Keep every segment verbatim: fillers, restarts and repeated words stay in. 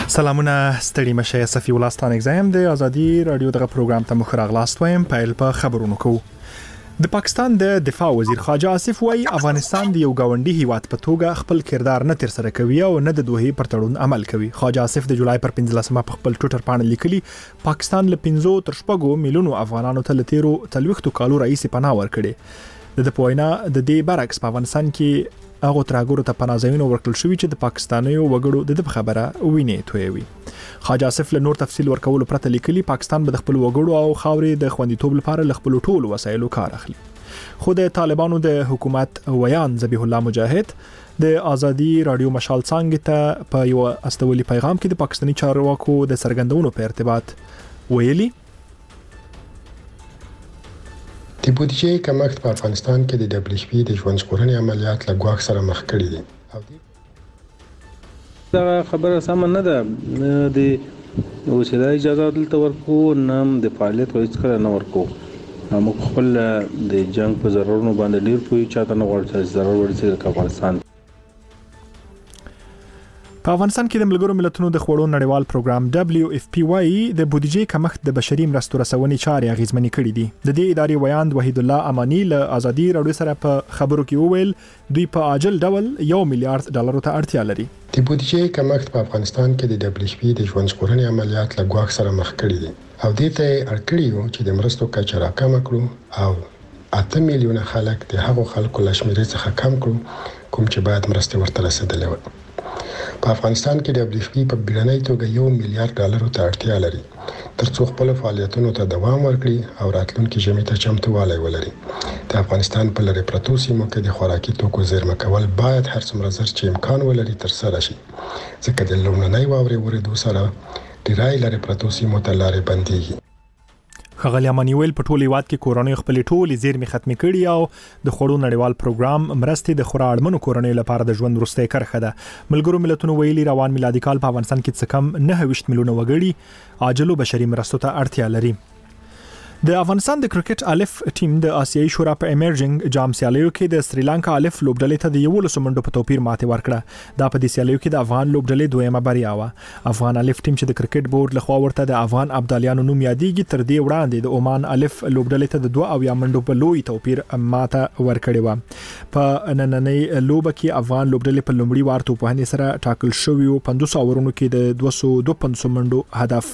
سلامونه ستړي مشه صفي ولستان اگزایم د ازادي رادیو دغه پروګرام ته مخ راغلاست وایم پیل په خبرونو کو. د پاکستان د دفاع وزیر خواجه آصف وایي افغانستان د یو گاونډي هیواد په توګه خپل کردار نه تر سره کوي او نه د دوه پر تړون عمل کوي. خواجه آصف د جولای پر پنځلسمه په خپل ټوئیټر باندې لیکلي پاکستان له پنځو تر شپږو میلیونو افغانانو ته لتیرو تلويختو کالو رئیس پناه ورکړي. د پوینا د دې برعکس په افغانستان کې هغه ترګورو ته پناهځایونه ورکړل شوی چې د پاکستانیو وګړو د دې خبره ویني تویوي. خواجه آصف له نور تفصیل ورکول پرته لیکلي پاکستان به د خپل وګړو او خاورې د خوندیتوب لپاره ل خپل ټولو وسایلو کار اخلي. خو د طالبانو د حکومت ویان ذبیح الله مجاهد د ازادي رادیو مشال څنګه ته په یو استولي پیغام کې د پاکستاني چارواکو د سرګندونو په ارتباط ویلي د بودیجې کمښت په افغانستان کې د دبليو ایچ پی د ژوند ژغورنې عملیات له ګواښ سره مخ کړي دي. دا خبره سم نه ده د وسیله اجازه دلته ورکو نام د فعالیت هیڅ کله نه ورکو. موږ خپل د جنگ په ضرورونو باندې ډیر کوی چاته نه غواړي چې ضرر ورسېږي د افغانستان. په افغانستان کې د ملګرو ملتونو د خوړو نړیوال پروګرام دبليو ایف پی واي د بودیجې کمښت د بشري مرستو رسونې چارې اغیزمنې کړې دي. د دې ادارې ویاند وحید الله امانی له ازادي رادیو سره په خبرو کې وویل دوی په عاجل ډول یو میلیارډ ډالر ته اړتیا لري. د بودیجې کمښت په افغانستان کې د دبليو ایچ پی د ژوند ژغورنې عملیات له ګواښ سره مخ کړي دي او دې ته اړ کړی و چې د مرستو کچه راکمه کړو او اته میلیونه خلک د هغو خلکو له شمېرې څخه کم کړو کوم چې باید مرستې ورته رسیدلې وي. په افغانستان کې دبليو ایچ پی په بیړنۍ توګه یو میلیارډ ډالر ته اړتیا لري ترڅو خپل فعالیتونو ته دوام ورکړي او راتلونکي ژمي ته چمتووالی ولري. د افغانستان په لری پرتو سیمو کې د خوراکي توکو زیرمه کول باید هر څومره زر چې امکان ولري ترسره شي ځکه د لومړنۍ واورې ورېدو سره ډیری لری پرتو سیمو ته لارې بندېږي. خغلی امانویل په ټولي واد کې کورونې خپل ټولي زیرمې ختمې کړي او د خوړو نړیوال پروګرام مرستې د خوراړمنو کورونې لپاره د ژوند وروستۍ کرخه ده. ملګرو ملتونو ویلي روان میلادي کال په افغانستان کې څه کم نه ویشت میلیونه وګړي عاجلو بشري مرستو ته اړتیا لري. د افغانستان د کرکټ الف ټیم د آسیایي شورا په ایمرجنګ جام سیالیو کې د سریلانکا الف لوبډلې ته د یو لسو منډو په توپیر ماتې ورکړه. دا په دې سیالیو کې د افغان لوبډلې دویمه بریا و. افغان الف ټیم چې د کرکټ بورډ لخوا ورته د افغان ابدالیانو نوم یادېږي تر دې وړاندې د عمان الف لوبډلې ته د دوه او یا منډو په لوی توپیر ماته ورکړې و. په نننۍ لوبه کې افغان لوبډلې په لومړي وار توپوهنې سره ټاکل شوی او پنځوس اورونو کې د دوه سوه دوه پنځوس منډو هدف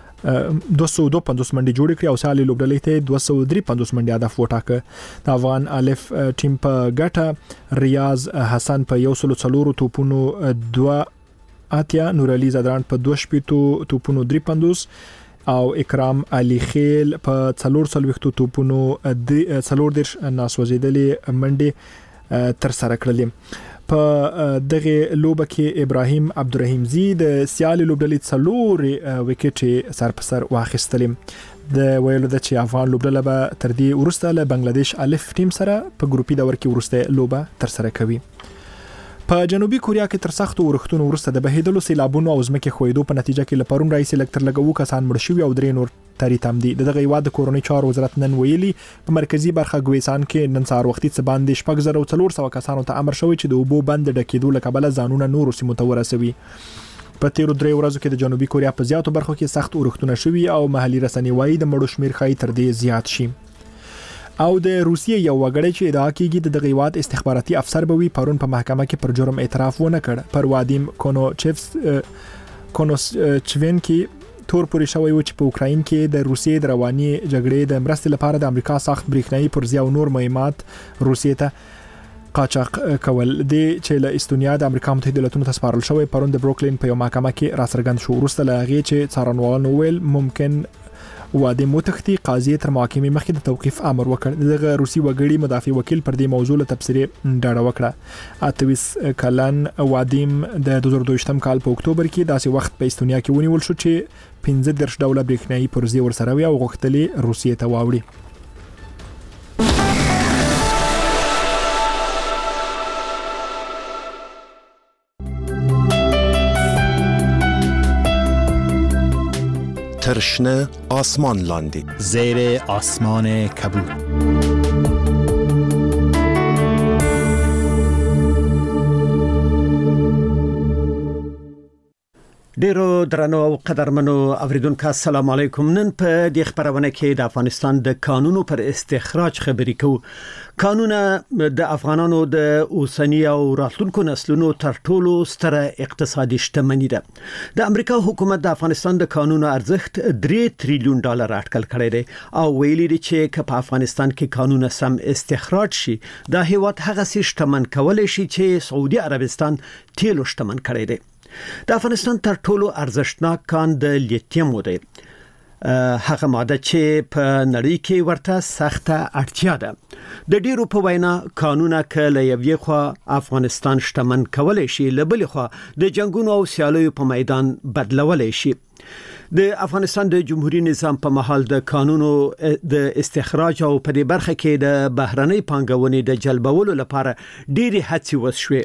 دوه سوه دوه پنځوس منډي جوړ کړي او سالي لوبډلې ته دوه سوه درې پنځوس منډي هدف وټاکه. د افغان الف ټیم په ګټه ریاض حسن په یو سلو څلورو توپونو دوه اتیا نور علي زدران په دوه شپېتو توپونو درې پنځوس او اکرام علي خیل په څلور څلوېښتو توپونو څلور دېرش ناسوځېدلې منډي تر سره کړلې. په دغه لوبه کې ابراهیم عبدالرحیم زی د سیالي لوبډلې څلور وکټې سر په سر واخیستلې. د ویلو د چې افغان لوبډله به تر دې وروسته له بنگلاديش الف ټیم سره په ګروپي دور کې وروسته لوبه تر سره کوي. په جنوبي کوریا کې تر سختو ورښتونو وروسته د بهیدلو سیلابونو او ځمکې ښویدو په نتیجه کې لپارون رئیس الکتر لګوو کسان مړ شوي او درې نور تری تم دي. دغه هیواد د کورونی چارو وزارت نن ویلي په مرکزی برخه ګویسان کې نن سهار وختي څه باندې شپږ زره او څلور سوه کسانو ته امر شوی چې د اوبو بند ډکېدو له کبله ځانونه نورو سیمو ته ورسوي. په تیرو درې ورځو کې د جنوبي کوریا په زیاتو برخو کې سخت ورښتونه شوي او محلي رسنۍ وایي د مړو شمیر ښایي تر دې زیات شي. او د روسیې یو وګړی چې ادعا کیږي د دغه هیواد استخباراتي افسر به وي پرون په محکمه کې پر جرم اعتراف ونه کړ. پر وادیم کونوچيفس کونوچوینکی تور پورې شوی و چې په اوکراین کې د روسیې د رواني جګړې د مرستې لپاره د امریکا سخت بریښنايي پرزې او نور مهمات روسیې ته قاچاق کول دي چې له استونیا د امریکا متحده ایالاتونو ته سپارل شوی. پرون د بروکلین په یو محکمه کې راڅرګند شو. وروسته له هغې چې څارنوالانو ویل ممکن واده متختی قاضي تر محاکمې مخکې د توقيف امر وکړ. دغه روسي وګړي مدافع وکیل پر دې موضوع له تبصره ډاډه وکړه. اتویس کلن وادیم د دوه زره دوه کال په اکتوبر کې داسې وخت په استونیا کې ونیول شو چې پنځه دېرش ډوله بریښنايي پرزې ورسره وي او غوښتلې روسیې ته واوړي. ترشنه آسمان لاندی زیر آسمان کبود. ډیرو درنو او قدرمنو اوریدونکو السلام علیکم. نن په دې خبرونه کې د افغانستان د قانونو پر استخراج خبرې کوو. قانونونه د افغانانو د اوسنی او راتلونکو نسلونو تر ټولو ستره اقتصادي شتمني ده. د امریکا حکومت د افغانستان د قانونو ارزښت درې تریلیون ډالر اټکل کړی دی او ویلي دی چې په افغانستان کې قانون سم استخراج شي د هیواد هغه سي شتمن کولای شي چې سعودي عربستان تیلو شتمن کړی دی. د افغانستان تر ټولو ارزښتناک کان د لیتیم دی، هغه ماده چې په نړۍ کې ورته سخته اړتیا ده. د ډیرو په وینا قانونه کله یوې خوا افغانستان شتمن کولای شي، لبلې خوا د جنگونو او سیالیو په میدان بدلولای شي. د افغانستان د جمهوریت نظام په محل د قانونو د استخراج او په دې برخه کې د بهرنۍ پانګونې د جلبولو لپاره ډېری هڅې وشوې،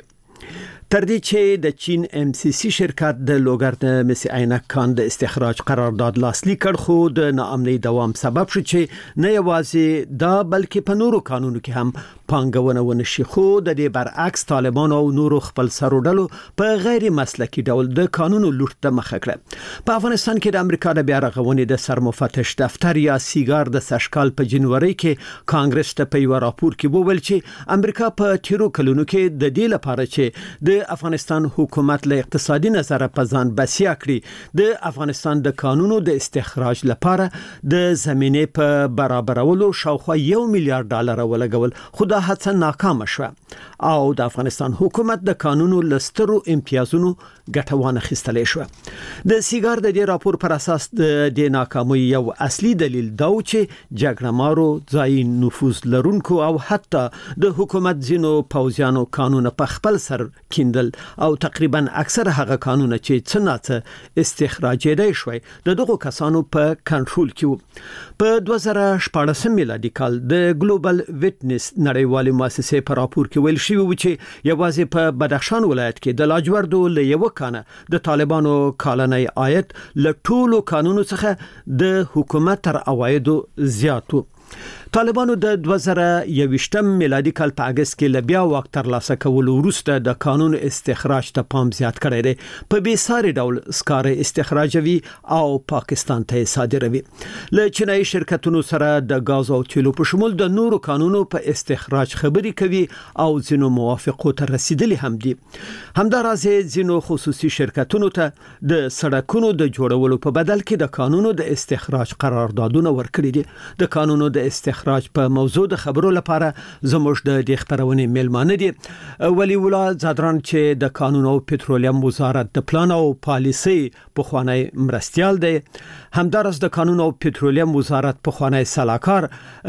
تر دې چې د چین ام سی سی شرکت د لوګر مس عینک کان د استخراج قرارداد لاسلیک کړ، خو د ناامنۍ دوام سبب شو چې نه یوازې دا بلکې په نورو قانونو کې هم پانګونه ونشي. خو د دې برعکس طالبان او نورو خپل سرودلو په غیر مسلکي ډول د قانونو لوټ ته مخه کړه. په افغانستان کې د امریکا د بیا رغونې د سرمفتش دفتر یا سیګار د سشکال په جنوري کې کانګرس ته په یو راپور کې وویل چې امریکا په تیرو کلونو کې د دې لپاره چې د افغانستان حکومت له اقتصادي نظر په ځان بسیا کړی د افغانستان د قانونو د استخراج لپاره د زمینه په برابرولو شاوخوا یو میلیارډ ډالر ولګول، خو دا هڅه ناکامه شوه او د افغانستان حکومت د قانونو لسترو امتیازونو ګټوانه خستلې شو. د سیګار د دې راپور پر اساس د دې ناکامۍ یو اصلي دلیل دا و چې جګړه مارو ځای نفوذ لرونکو او حتی د حکومت ځینو پوځیانو قانون په خپل سر کیندل او تقریبا اکثر هغه قانون چې څنګه استخراج دی شوی د دغو کسانو په کنټرول کې وو. په دوه زره شپاړس میلادي کال د ګلوبل ویټنس نړیوالې مؤسسې په راپور کې ویل شوی و چې یوازې په بدخشان ولایت کې د لاجوردو له یو کانه د طالبانو کالنۍ عاید له ټولو قانونو څخه د حکومت تر عوایدو زیات و. طالبانو د دوه زره یوویشتم میلادي کال په اگست کې لبیا وخت تر لاسه کولو وروسته د قانون استخراج ته پام زیات کړی دی، په بې ساري ډول سکاره استخراجوي او پاکستان ته صادروي. له چینایي شرکتونو سره د غاز او تیلو په شمول د نورو قانونو په استخراج خبرې کوي او ځینو موافقو ته رسیدلي هم دي. همدارسه ځینو خصوصي شرکتونو ته د سړکونو د جوړولو په بدل کې د قانونو د استخراج قراردادونه ورکړي دي. د قانونو د استخراج په موضوع د خبرو لپاره زموږ د دې خبرونې میلمانه دي ولی الله زادران چې د قانون او پټرولیم وزارت د پلان او پالیسي په خوانی مرستيال دی، همدارس د قانون او پټرولیم وزارت په خوانی سلاکار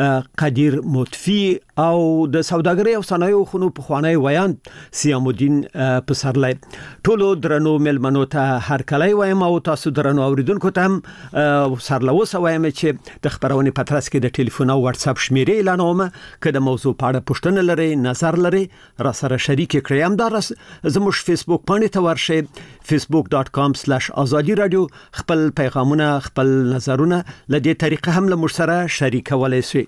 قدیر مطفی او د سوداګرۍ او صنایعو خونو په خوانی ویان سیام الدین پسرلی. ټولو درنو میلمنو ته هر کله وایم او تاسو درنو اوریدونکو ته هم سرلوسه وایم چې د خبرونې پترس کې د ټلیفون او واتس اپ شمیرې اعلانوم، که د موضوع په اړه پوښتنه لرئ، نظر لرئ، را سره شریک کړئ. هم دا زموږ فیسبوک باندې ته ورشئ facebook dot com slash azadi radio، خپل پیغامونه خپل نظرونه لدې طریقه هم له موږ سره شریکولای شئ.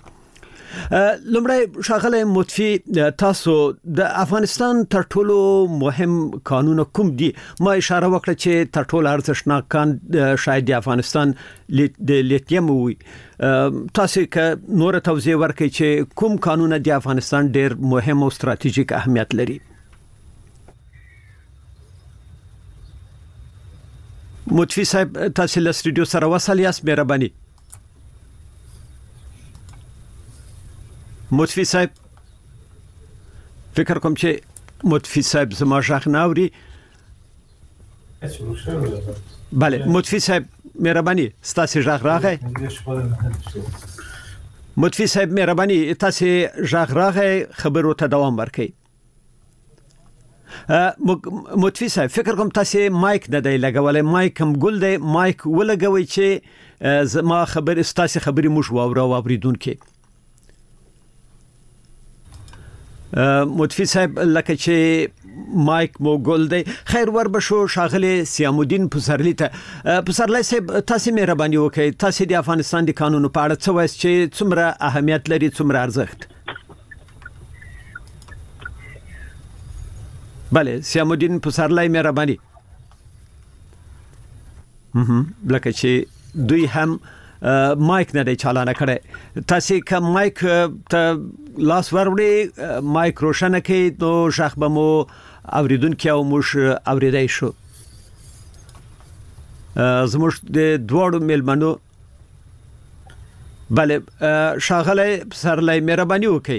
لمړی شاغله مطفی، تاسو د افغانستان تر ټولو مهم قانون کوم دی؟ ما اشاره وکړه چې تر ټولو ارزښتناک کان شاید د افغانستان د لیتیم وي. تاسو که نور توضیح ورکړئ چې کوم قانون د افغانستان ډیر مهم او ستراتیژیک اهمیت لري؟ مطفی صاحب تاسو له سټوډیو سره وصل یاست، مهرباني. مطفی صاحب فکر کوم چې مطفی صاحب زما ژغ نه اوري. بله مطفی صاحب مهرباني ستاسو ژغ راغی. مطفی صاحب مهرباني تاسو ژغ راغی، خبرو ته دوام ورکړئ. مطفی صاحب فکر کوم تاسو مایک نه دی لګولای، مایک هم ګل دی، مایک ولګوي چې زما خبر ستاسو خبري موږ واورو اوریدونکو. مطفی صاحب لکه چې مایک مو ګل دی، خیر ور بشو شاغله سیام الدین پسرلی ته. پسرلی صاحب تاسو مهرباني وکړئ، تاسو د افغانستان د قانونو په اړه څه وایي چې څومره اهمیت لري، څومره ارزښت؟ بله سیام الدین پسرلی مهرباني. لکه چې دوی هم مایک نه دی چالانه کړی. تاسو کوم مایک ته لاس ورولې مایک روشنه کې نو شخ به مو اوریدونکو او موږ اوریدای شو. زموږ د دوړو ملمنو بله شاغله سرلای مهرباني وکړئ.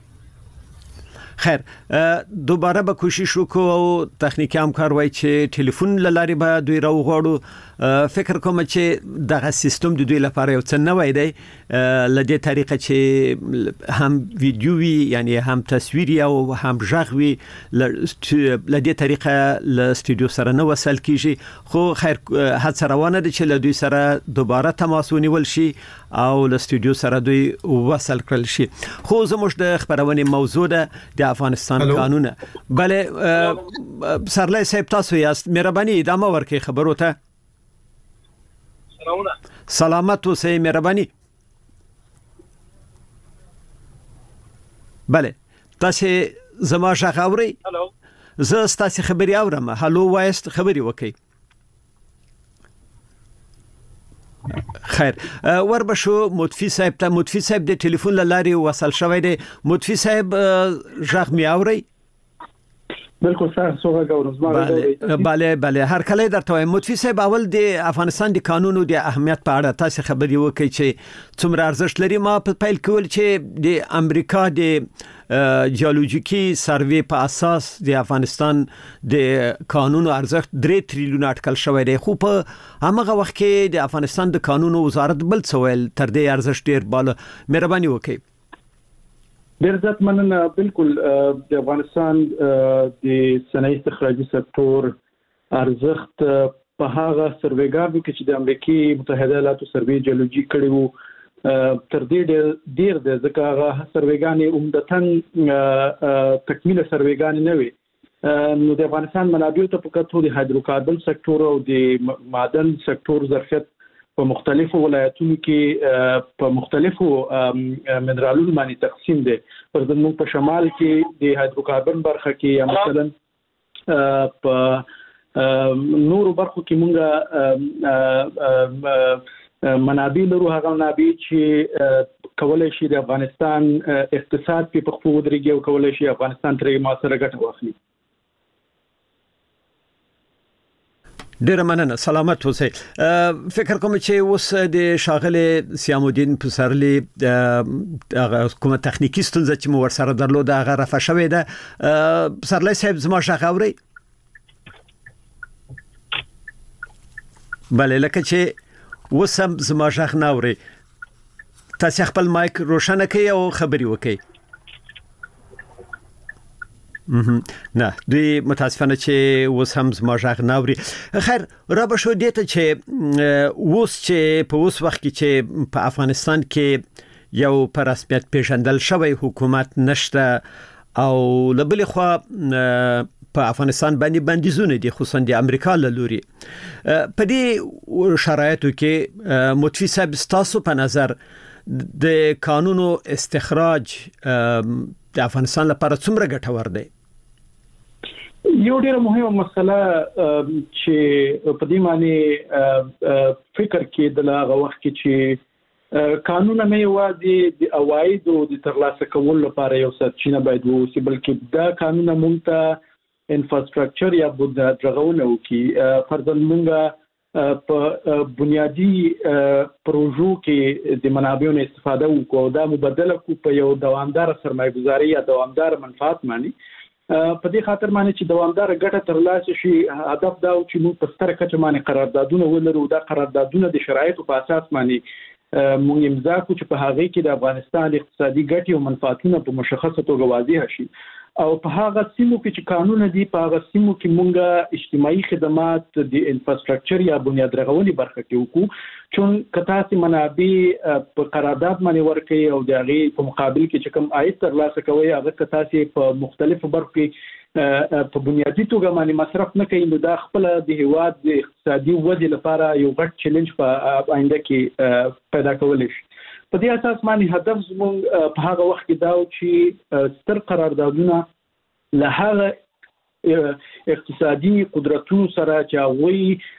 خیر دوباره به کوشش وکړو او تخنیکی همکار وای چې ټلیفون لاري به دوی راوغواړو. فکر کوم چې دغه سیستم د دوی لپاره یو څه نوی دی لدې طریقه چې هم ویډیو وي یعنی هم تصویر او هم ژغ وي لدې طریقه ل استودیو سره نو وصل کیږي. خو خیر هڅه روانه ده چې ل دوی سره دوباره تماس ونیول شي او ل استودیو سره دوی وصل کړل شي. خو زموږ د خبرونه موضوع ده د افغانستان قانون. بله سرلای صاحب تاسو یاست، مهرباني ادامه ورکړئ خبرو ته. سلامت اوسئ مهرباني. بله تاسو زما ښه اورئ؟ زه ستاسو خبري اورم. هالو وایست خبري وکئ. خیر وربشو مطفی صاحب ته. مطفی صاحب د ټلیفون لاري وصل شوی دی. مطفی صاحب ژغ می اورئ؟ بالکل تاسو غواړم. بله بله هر کله درته وایم مطفی صاحب اول د افغانستان د قانونو د اهمیت په اړه تاسو خبري وکړئ چې څومره ارزښت لري. ما په پیل کول چې د امریکا د جیولوژیکی سروې په اساس د افغانستان د قانونو ارزښت درې تریلیون اټکل شوی دی، خو په هغه وخت کې د افغانستان د قانونو وزارت بل څه ویل تر دې ارزښت ډیر بالا. مهرباني وکړئ. ډیر ځات مننه. بالکل د افغانستان د صنایع استخراجي سکتور ارزښت په هغه سروېګانو کې چې د امریکای متحده ایالاتو سروې جیولوژي کړي وو تر دې ډیر ډیر د ځکه هغه سروېګانې عمدتاً تکمیله سروېګانې نه وي. نو د افغانستان منابع ته په کتو د هایدروکاربن سکتور او د معدن سکتور ظرفیت په مختلفو ولایتونو کې په مختلفو منرالونو باندې تقسیم دي. پر زموږ په شمال کې د هایدروکاربن برخه کې یا مثلا په نورو برخو کې مونږه منابع لرو. هغه منابع چې کولای شي د افغانستان اقتصاد په خپل ودرېږي او کولای شي افغانستان ترې موثره ګټه واخلي. ډیر مننه. سلامت اوسئ. فکر کوم چې اوس د شاغله سیام الدین پسرلی کوم تخنیکی ستونزه چې مو ورسره درلوده هغه رفع شوې ده. پسرلی صاحب زما ښه اورئ؟ بله لکه چې اوس هم زما ښه نه اورئ. تاسو خپل مایک روشنه کړئ او خبري وکړئ. نه دوی متاسفانه چې اوس هم زما ژغ نه اوري. خیر را به شو دیته چې اوس چې په اوس وخت کې چې په افغانستان کې یو پر رسمیت پیژندل شوی حکومت نشته او لبل خو په افغانستان باندې بندیزونه دي خصوصا د امریکا له لوري. په دې شرایطو کې مطفی صاحب تاسو په نظر د قانونو استخراج د افغانستان لپاره څومره ګټور دی؟ یو ډیره مهمه مسله چې په دې معنی فکر کې د هغه وخت کې چې قانون نه یوازې د عواید او د ترلاسه کولو لپاره یو سرچینه باید وي، بلکې دا قانون مونږ ته انفراستراکچر یا بنیاد رغونه وکي. فرضاً مونږ په بنیادی پروژو کې د منابعونو استفاده وکړو، دا مبادله کو په یو دوامدار سرمایه‌ګذاري یا دوامدار منفعت معنی. په دې خاطر معنی چې دوامدار ګټه ترلاسه شي. هدف دا و چې موږ په ستر کچه معنی قراردادونه ولرو. دا قراردادونه د شرایطو په اساس معنی موږ امضا کوو چې په هغه کې د افغانستان اقتصادي ګټې او منفعتونه په مشخصه توګه واضح شي. او په هغه سیمو کې چې قانون دی په هغه سیمو کې مونږه اجتماعي خدمات د انفراستراکچر یا بنیاد رغونې برخه کې وکړو، چون کته سي منابع په قرارداد باندې ورکړي او د هغه په مقابل کې چې کوم عاید ترلاسه کوي هغه کته سي په مختلفو برخو کې په بنیادی توګه باندې مصرف نه کوي. نو دا خپل د هیواد د اقتصادي ودې لپاره یو غټ چیلنج په آینده کې پیدا کولای شي. په دې اساس باندې هدف زموږ په هغه وخت کې دا و چې ستر قراردادونه له هغه اقتصادي قدرتونو سره چې هغوی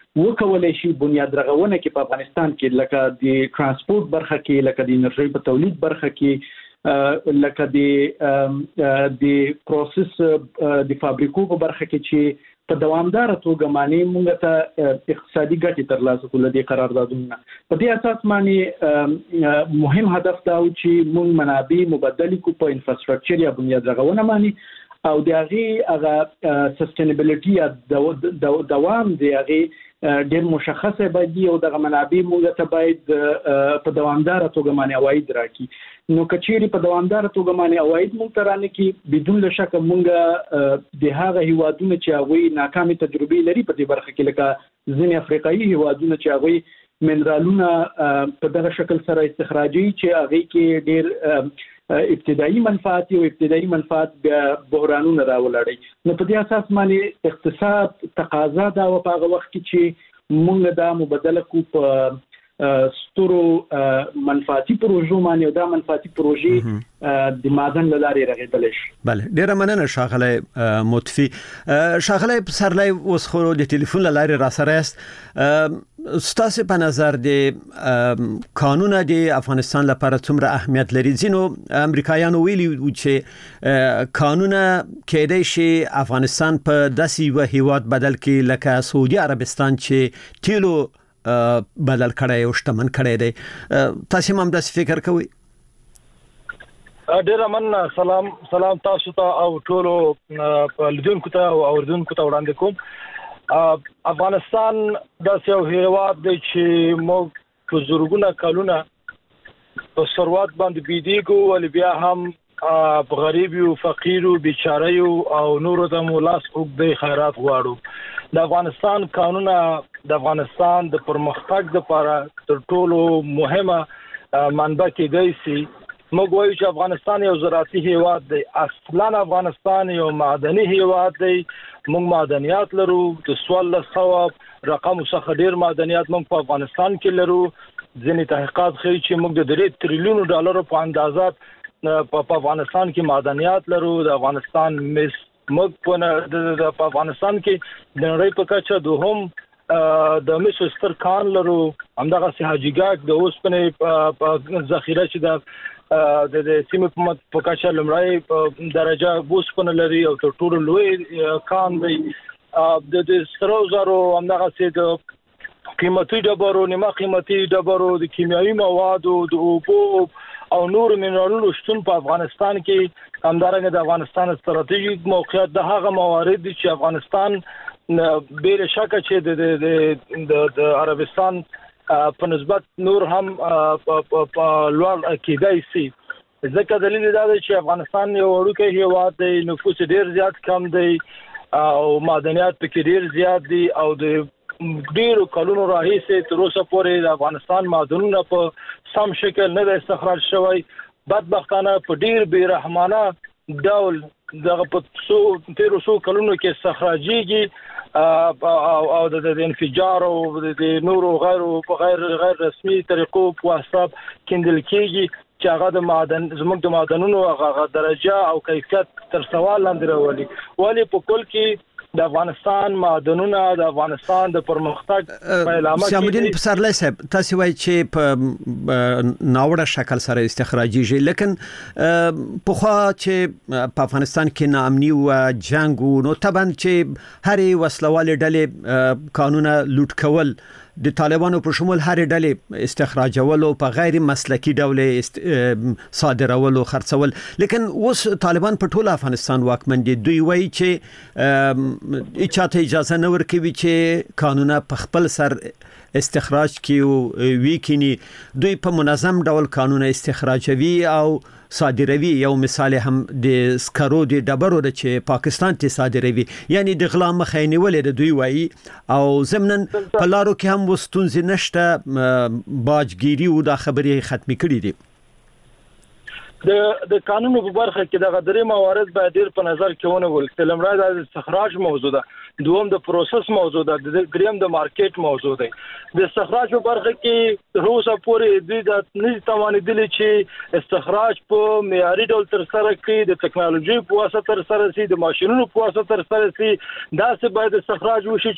وکولای شي بنیاد رغونه کې په افغانستان کې لکه د ترانسپورت برخه کې لکه د انرژي په تولید برخه کې لکه د د پروسس د فابریکو په برخه کې چې په دوامدار توګه معنی موږ ته اقتصادي ګټه ترلاسه کول دي قراردادونه په دې اساس معنی مهم هدف دا و چې موږ منابع مبادله کو په انفراستراکچر یا بنیاد رغونه معنی او د هغه هغه سستینبیلیټي یا دوام دی هغه ډېر مشخصه باید او د منابع موږ ته باید په دوامدار توګه معنی اواید راکړي نو کچېری په دوامدار توګه معنی اواید مونږ ترانه کې بدون شک مونږ د هغه هیوادونو چې هغه ناکامه تجربه لري په دې برخه کې لکه ځینې افریقایي هیوادونو چې هغه منرالونه په دغه شکل سره استخراجي چې هغه کې ډېر ابتدایي منفعت او ابتدایي منفعت بحرانونه راولړي نو په دې اساس معنی اقتصاد تقاضا دا و په هغه وخت کې چې مونږ دا مبادله کو په ستورو منفعتي پروژو باندې دا منفعتي پروژې د مازن لارې رغېدل شي. بله ډیره مننه شاغله مطفی. شاغله سرلای اوس خو د ټلیفون لارې را سره است ستاسو په نظر د قانون د افغانستان لپاره څومره اهمیت لري؟ ځینو امریکایانو ویلي چې قانون کېدای شي افغانستان په داسې و هیواد بدل کې لکه سعودي عربستان چې تیلو بدل کړای او شتمن کړای دی. تاسو هم داسې فکر کوئ؟ ډیر مننه. سلام سلام تاسو ته او ټولو لیدونکو ته او اوریدونکو ته وړاندې کوم. افغانستان داسې یو هیواد دی چې موږ په زورګونه کلونه په ثروت باندې بيدیګو ول بیا هم په غریب او فقیر او بیچاره او نور د مولاس وګړي خیرات غواړو. د افغانستان قانون د افغانستان د پرمختګ لپاره تر ټولو مهمه منبع کېدای شي. موږ وایو چې افغانستان یو زراعتي هیواد دی. اصلا افغانستان یو معدني هیواد دی. موږ معدنیات لرو. د سوال ثواب رقم څخه ډیر معدنیات موږ په افغانستان کې لرو. ځینې تحقیقات ښیي چې موږ د درې تریلیون ډالر په اندازات په افغانستان کې معدنیات لرو. د افغانستان مس موږ په افغانستان کې د نړۍ په کچه دوهم د مسو ستر کان لرو. همدغه سي حاجیګاک د اوسپنې په ذخیره چې د د سیمې په کچه لمړی درجه اوسپنه لري او تر ټولو لوی کان دی. د سرو زرو همدغه سي د قیمتي ډبرو نیمه قیمتي ډبرو د کیمیاوي موادو د اوبو او نور منرالونو شتون په افغانستان کې همدارنګه د افغانستان ستراتیژیک موقعیت د هغه موارد چې افغانستان بیر شک چې د د د عربستان په نسبت نور هم په لوړ کېدای شي. ځکه دلیل دا دی چې افغانستان یو وړوکی هیواد دی، نفوس ډیر زیات کم دی او معدنیات پکې ډیر زیات دي او د ډیرو کلونو راهیسې تر اوسه پورې د افغانستان معدنونه په سم شکل نه استخراج شوی. بدبختانه په ډیر بیرحمانه ډول دغه په څو تیرو څو کلونو کې استخراجيږي او د انفجار او د نورو غیرو په غیر غیر رسمي طریقو په واسطه کېندل کېږي چې هغه د معدن زموږ د معدنونو هغه درجه او کیفیت تر سوال لاندې راولي. ولی په کل کې د افغانستان معدنونه د افغانستان د پرمختګ په علامه کې سیامالدین پسرلی صاحب تاسو وایي چې په ناوړه شکل سره استخراجيږي، لیکن په خوا چې په افغانستان کې ناامني او جنگ نو طبعا چې هرې وسلواله ډلې قانون لوټ کول د طالبانو په شمول هر ډلې استخراجول او په غیر مسلکی ډول صادرول او خرڅول، لیکن اوس طالبان په ټول افغانستان واکمن دي. دوی وایي چې اچاته اجازه نه ورکوي چې قانون په خپل سر استخراج کی او ویکینی. دوی په منظم ډول قانون استخراجوي او صادروي. یو مثال هم د سکرو د ډبرو د چې پاکستان ته صادروي، یعنی د غلا مخه نیولې د دوی وایي او ضمنن په لارو کې هم وستونځ نشته باجګيري او د خبرې ختمي کړې دي. د د قانون په برخه کې د غدري موارد باید ډیر په نظر کې ونیول. لمړی د استخراج موضوع ده. دوم د پروسس موضوع ده دریم د مارکیټ موضوع ده د استخراج په برخه کې روسه پورې د نږدې توانیدل چې استخراج په معیاري ډول تر سره کړي د ټکنالوژي په واسطه تر سره سي د ماشينونو په واسطه تر سره سي دا څه باید استخراج وشي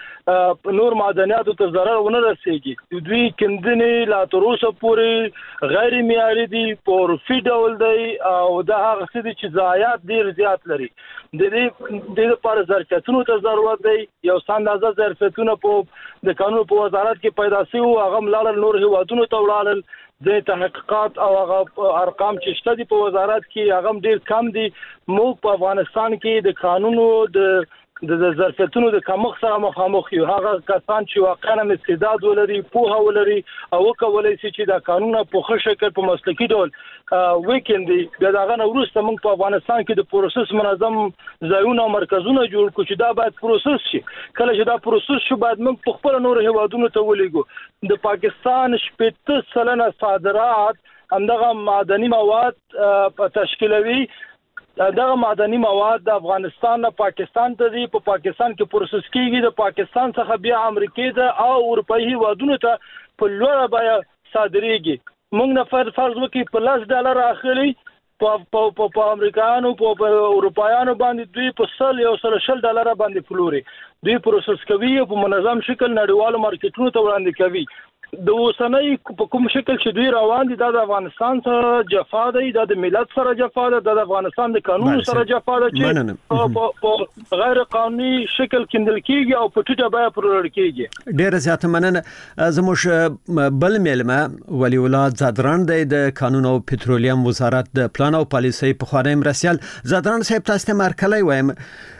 چې نور معدنیاتو ته ضرر ونه رسیږي دوی کندنې لا تر اوسه پورې غیر معیاري دي پورفي ډول دی او دا هغه څه دي چې ضایعات ډیر زیات لري د دې د لپاره ظرفیتونو ته ضرورت دی یو اندازه ظرفیتونه په د قانون په وزارت کې پیدا شي او هغه ملال نور هیوادونو ته وړاندل د تحقیقات او هغه ارقام چې شته دي په وزارت کې هغه ډیر کم دي موږ په افغانستان کې د قانونو د د ظرفیتونو د کمښت سره مخامخ یو هغه کسان چې واقعا استعداد ولري پوهه ولري او کولای شي چې دا قانون په ښه شکل په مسلکي ډول وکړي د داغه وروسته موږ په افغانستان کې د پروسس منظم ځایونه او مرکزونه جوړ کړو چې دا باید پروسس شي کله چې دا پروسس شي باید موږ په خپل نور هیوادونو ته ولېږو د پاکستان شپږ سلنه صادرات همدغه معدني مواد په تشکیلوي دغه معدني مواد د افغانستان نه پاکستان ته دی په پاکستان کې پروسس کیږي د پاکستان څخه بیا امریکای ته او اروپאי هیوادونو ته په لوړه بیه صادریږي موږ نه فرض فرض وکړي په لاس ډالر اخلي په په په امریکایانو په اروپایانو باندې دوی په سل یو سل شل ډالر باندې فلوري دوی پروسس کوي په منظم شکل نړیوالو مارکیټونو ته وړاندې کوي د اوسنۍ په کوم شکل چې دوی روان دي د افغانستان سره جفا دی د ملت سره جفا ده د افغانستان د قانون سره جفا ده چې په غیر قانوني شکل کېندل کیږي او په ټیټه بیه پرور کیږي ډیر زیات مننه زموږ بل ملمه ولی الله زادران د قانون او پټرولیم وزارت د پلان او پالیسۍ په خوري مرسیال زادران صاحب تاسو ته مرکلای وایم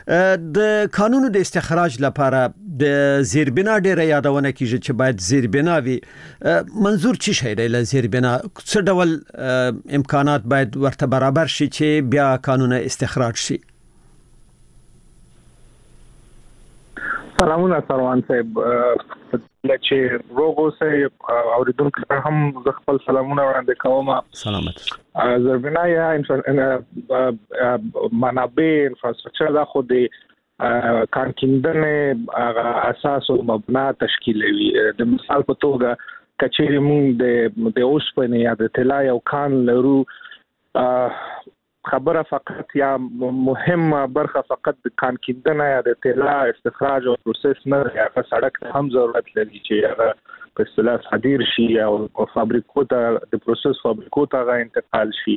د قانون د استخراج لپاره د زیربنا ډیره یادونه کیږي چې باید زیربنا وي منظور چی شي د زیربنا څه ډول امکانات باید ورته برابر شي چې بیا قانون استخراج شي سلامونه سروان صاحب لکه روغو صاحب اوریدونکو ته هم ز خپل سلامونه وړاندې کوم سلامت زیربنا یا منابع انفراستراکچر دا خو د کانکیندنه اساس او مبنا تشکیلوي د مثال په توګه کچېری مونږ د د اوسپنې یا د طلا یو کان لرو خبره فقط یا مهمه برخه فقط د کانکیندنه یا د طلا استخراج او پروسس نه هغه سړک ته هم ضرورت لري چې هغه په اصطلاح صادر شي او فابریکو ته د پروسس فابریکو ته انتقال شي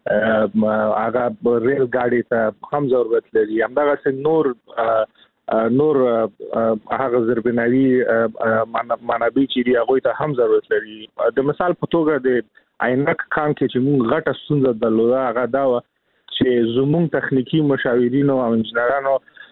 هغه ریل ګاډي ته هم ضرورت لري همدغه څنګه نور نور هغه زربناوي منابع چې دی هغه ته هم ضرورت لري د مثال په توګه د عینک کان کې چې موږ غټه ستونزه درلوده هغه دا و چې زموږ تخنیکی مشاورین او انجنیرانو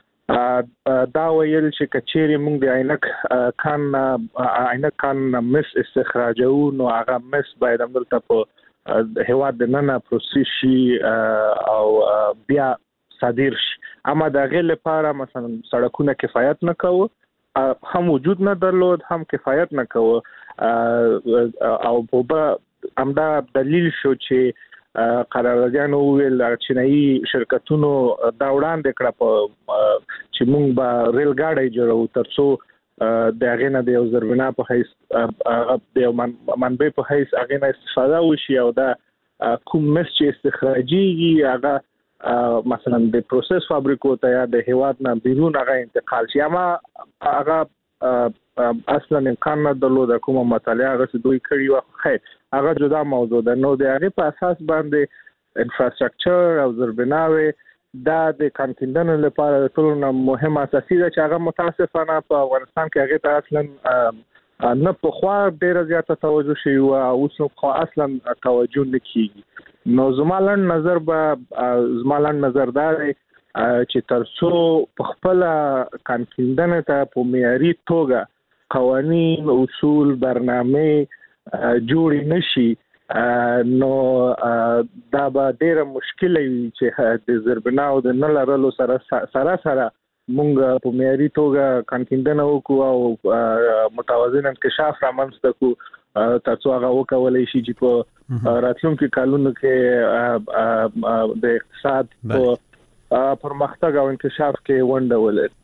دا ویل چې کچېری موږ د عینک کان عینک کان مس استخراجو نو هغه مس باید عملته په هوا د نن پروسس شي او بیا صادر شي اما د غیر لپاره مثلا سړکونه کفایت نه کوي هم وجود نه درلود هم کفایت نه کوي او په امدا دلیل شو چې قراردادیانو ویل چینایي شرکتونو دا وړاندې کړه په چې موږ به ریل ګاډي جوړو ترڅو د هغه نه د یو زربنا په حیث د منبع په حیث هغه نه استفاده وشي او دا کوم مس چې استخراجي هغه مثلا د پروسس فابریکو ته یا د هیواد نه بیرون هغه انتقال شي اما هغه اصلا امکان نه درلود کومه مطالعه هغه چې دوی کړی و خیر هغه جدا موضوع ده نو د هغه په اساس باندې انفراستراکچر او زربناوي دا د کانکیندنو لپاره ټول نه مهمه اساسي ده چې هغه متاسفانه په افغانستان کې هغه ته اصلا نه په خوا ډیر زیاته توجه شي او اوس نو خو اصلا توجه نه کیږي نو زمالن نظر به زمالن نظر دار چې ترڅو په خپل کانکیندنه ته په معیاري توګه قوانين اصول برنامه جوړ نشي نو دا به ډیره مشکل وي چې د زربنا او د نلرلو سره سره سره مونږ په معیاري توګه کانکیندنه وکړو او متوازن انکشاف رامنځته کړو ترڅو هغه وکولای شي چې په راتلونکو کلونو کې د اقتصاد په پرمختګ او انکشاف کې ونډه ولري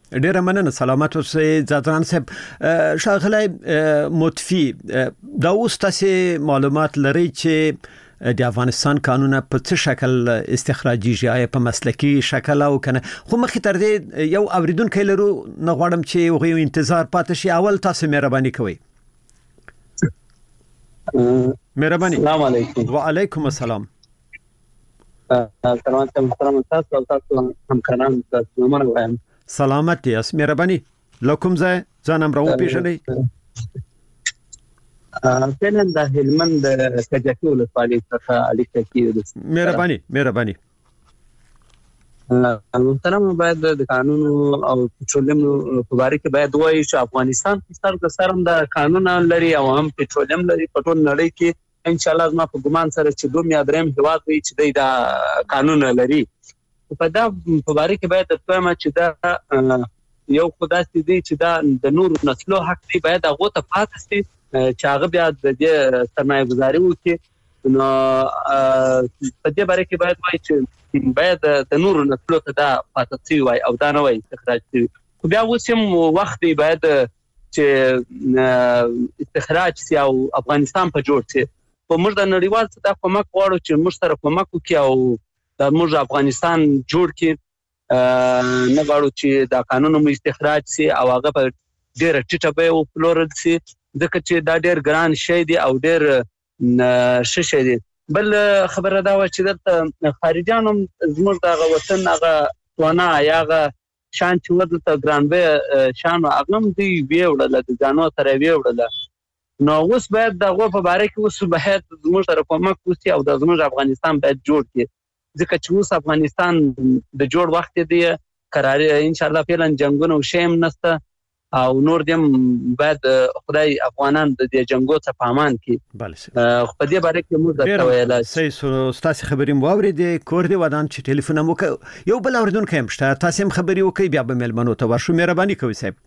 ډیره مننه سلامت اوسئ زادران صاحب. شاغلی مطفی دا اوس تاسو معلومات لري چې د افغانستان قانون په څه شکل استخراجي آیا په مسلکی شکل او کنه خو مخې تر دې یو اوریدونکو لرو نه غواړم چې هغه انتظار پاتې شي. اول تاسو مهرباني کوئ. مهرباني. السلام علیکم. وعلیکم السلام. سلامات محترم تاسو او تاسو همکاران تاسو مننه وایم. سلامت یاست. مهرباني. لکم ځای ځانم راو پیژنئ. فعلا د هلمند کجکي ولسوالۍ څخه اړیکه کیږي. مهرباني مهرباني. محترم باید د قانون او پټرولیم په اړه کې باید وایي چې افغانستان سر د سرم د قانون لري او هم پټرولیم لري په ټول نړۍ کې ان شاء الله زما په ګمان سره چې دوه میادرم هیواد وي چې د قانون لري. په دا په اړه کې باید تفهم چې دا یو خدای دې چې دا د نور نسلو حق دی باید هغه ته پاتې شي چې هغه بیا د سرمایه گذاري وکړي. نو په دې اړه کې باید وایي چې باید د نور نسلو ته دا پاتې وي او دا نه وي استخراج شي. خو بیا اوس هم وخت دی باید چې استخراج شي او افغانستان په جوړ شي. په موږ د نړیوال څخه د کومک غواړو چې موږ سره کومک وکړي او د موږ افغانستان جوړ کړي. نه غواړو چې دا قانون مو استخراج شي او هغه په ډیره ټیټه به وپلورل شي ځکه چې دا ډیر ګران شی دی او ډیر ښه شی دی. بل خبره دا و چې دلته خارجيانو زموږ د وطن هغه تونا یاغه شان چې ودلته ګران به شان هغه دی ویوړل د ځانو سره ویوړل. نو اوس باید دغه په اړه کې اوس باید زموږ سره کومک وکړي او د زموږ افغانستان باید جوړ کړي ځکه چې اوس افغانستان د جوړ وخت دی قرار ان شاء الله فعلا جنگونه شیم نسته او نور دیم باید خدای افغانان د دې جنگو ته پامان کی. بله خو په دې اړه کې موږ د ویلای سي ستاسو خبرې مو اورېدې کور دی ودان چې ټلیفون مو یو بل اوریدونکو هم شته تاسو هم خبرې وکړئ بیا به ملمنو ته ورشو. مهرباني کوئ صاحب.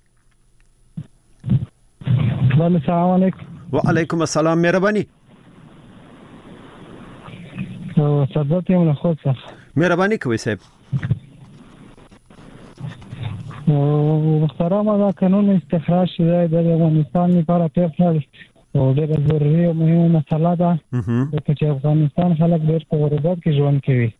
السلام علیکم. وعلیکم السلام. مهرباني. او صدات یم له خود څخه. مهرباني کوئ صاحب. محترم دا قانون استخراج شوی د افغانستان لپاره پیښه او ډېر ضروري او مهمه مسله ده چې افغانستان خلک ډېر په غربت کې ژوند کوي.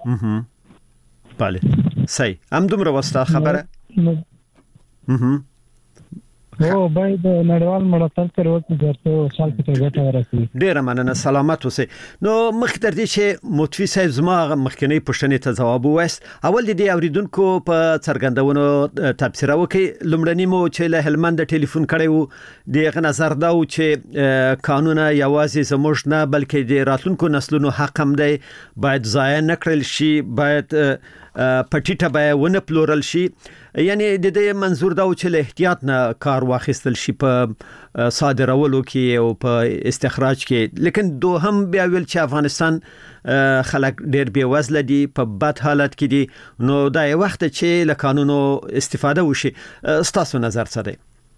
بله صحیح. هم دومره وستا خبره. اها او باید نړیوال ملاتړ تر وخت درته سال کې ګټه ورسي. ډیره مننه سلامت اوسئ. نو مخ تر دې چې متفی صاحب زما مخکنی پوښتنې ته جواب وایست. اول دې اوریدونکو په څرګندونو تبصره وکړي. لومړنی مو چې له هلمند ټلیفون کړی وو دغه نظر دا و چې قانون یوازې زموږ نه بلکې د راتلونکو نسلونو حق هم دی باید ضایع نه کړل شي باید پټیټه به ونه پلورل شي. یعنی د دې منظور دا و چې له احتیاط نه کار واخیستل شي په صادرولو کې او په استخراج کې. لیکن دوه هم بیا ویل چې افغانستان خلک ډېر بې وزله دي په بد حالت کې دي نو دا یو وخت چې له قانونو استفاده وشي. ستاسو نظر څه دی؟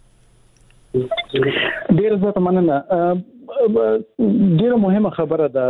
ډیر زه مننه. ډیره مهمه خبره ده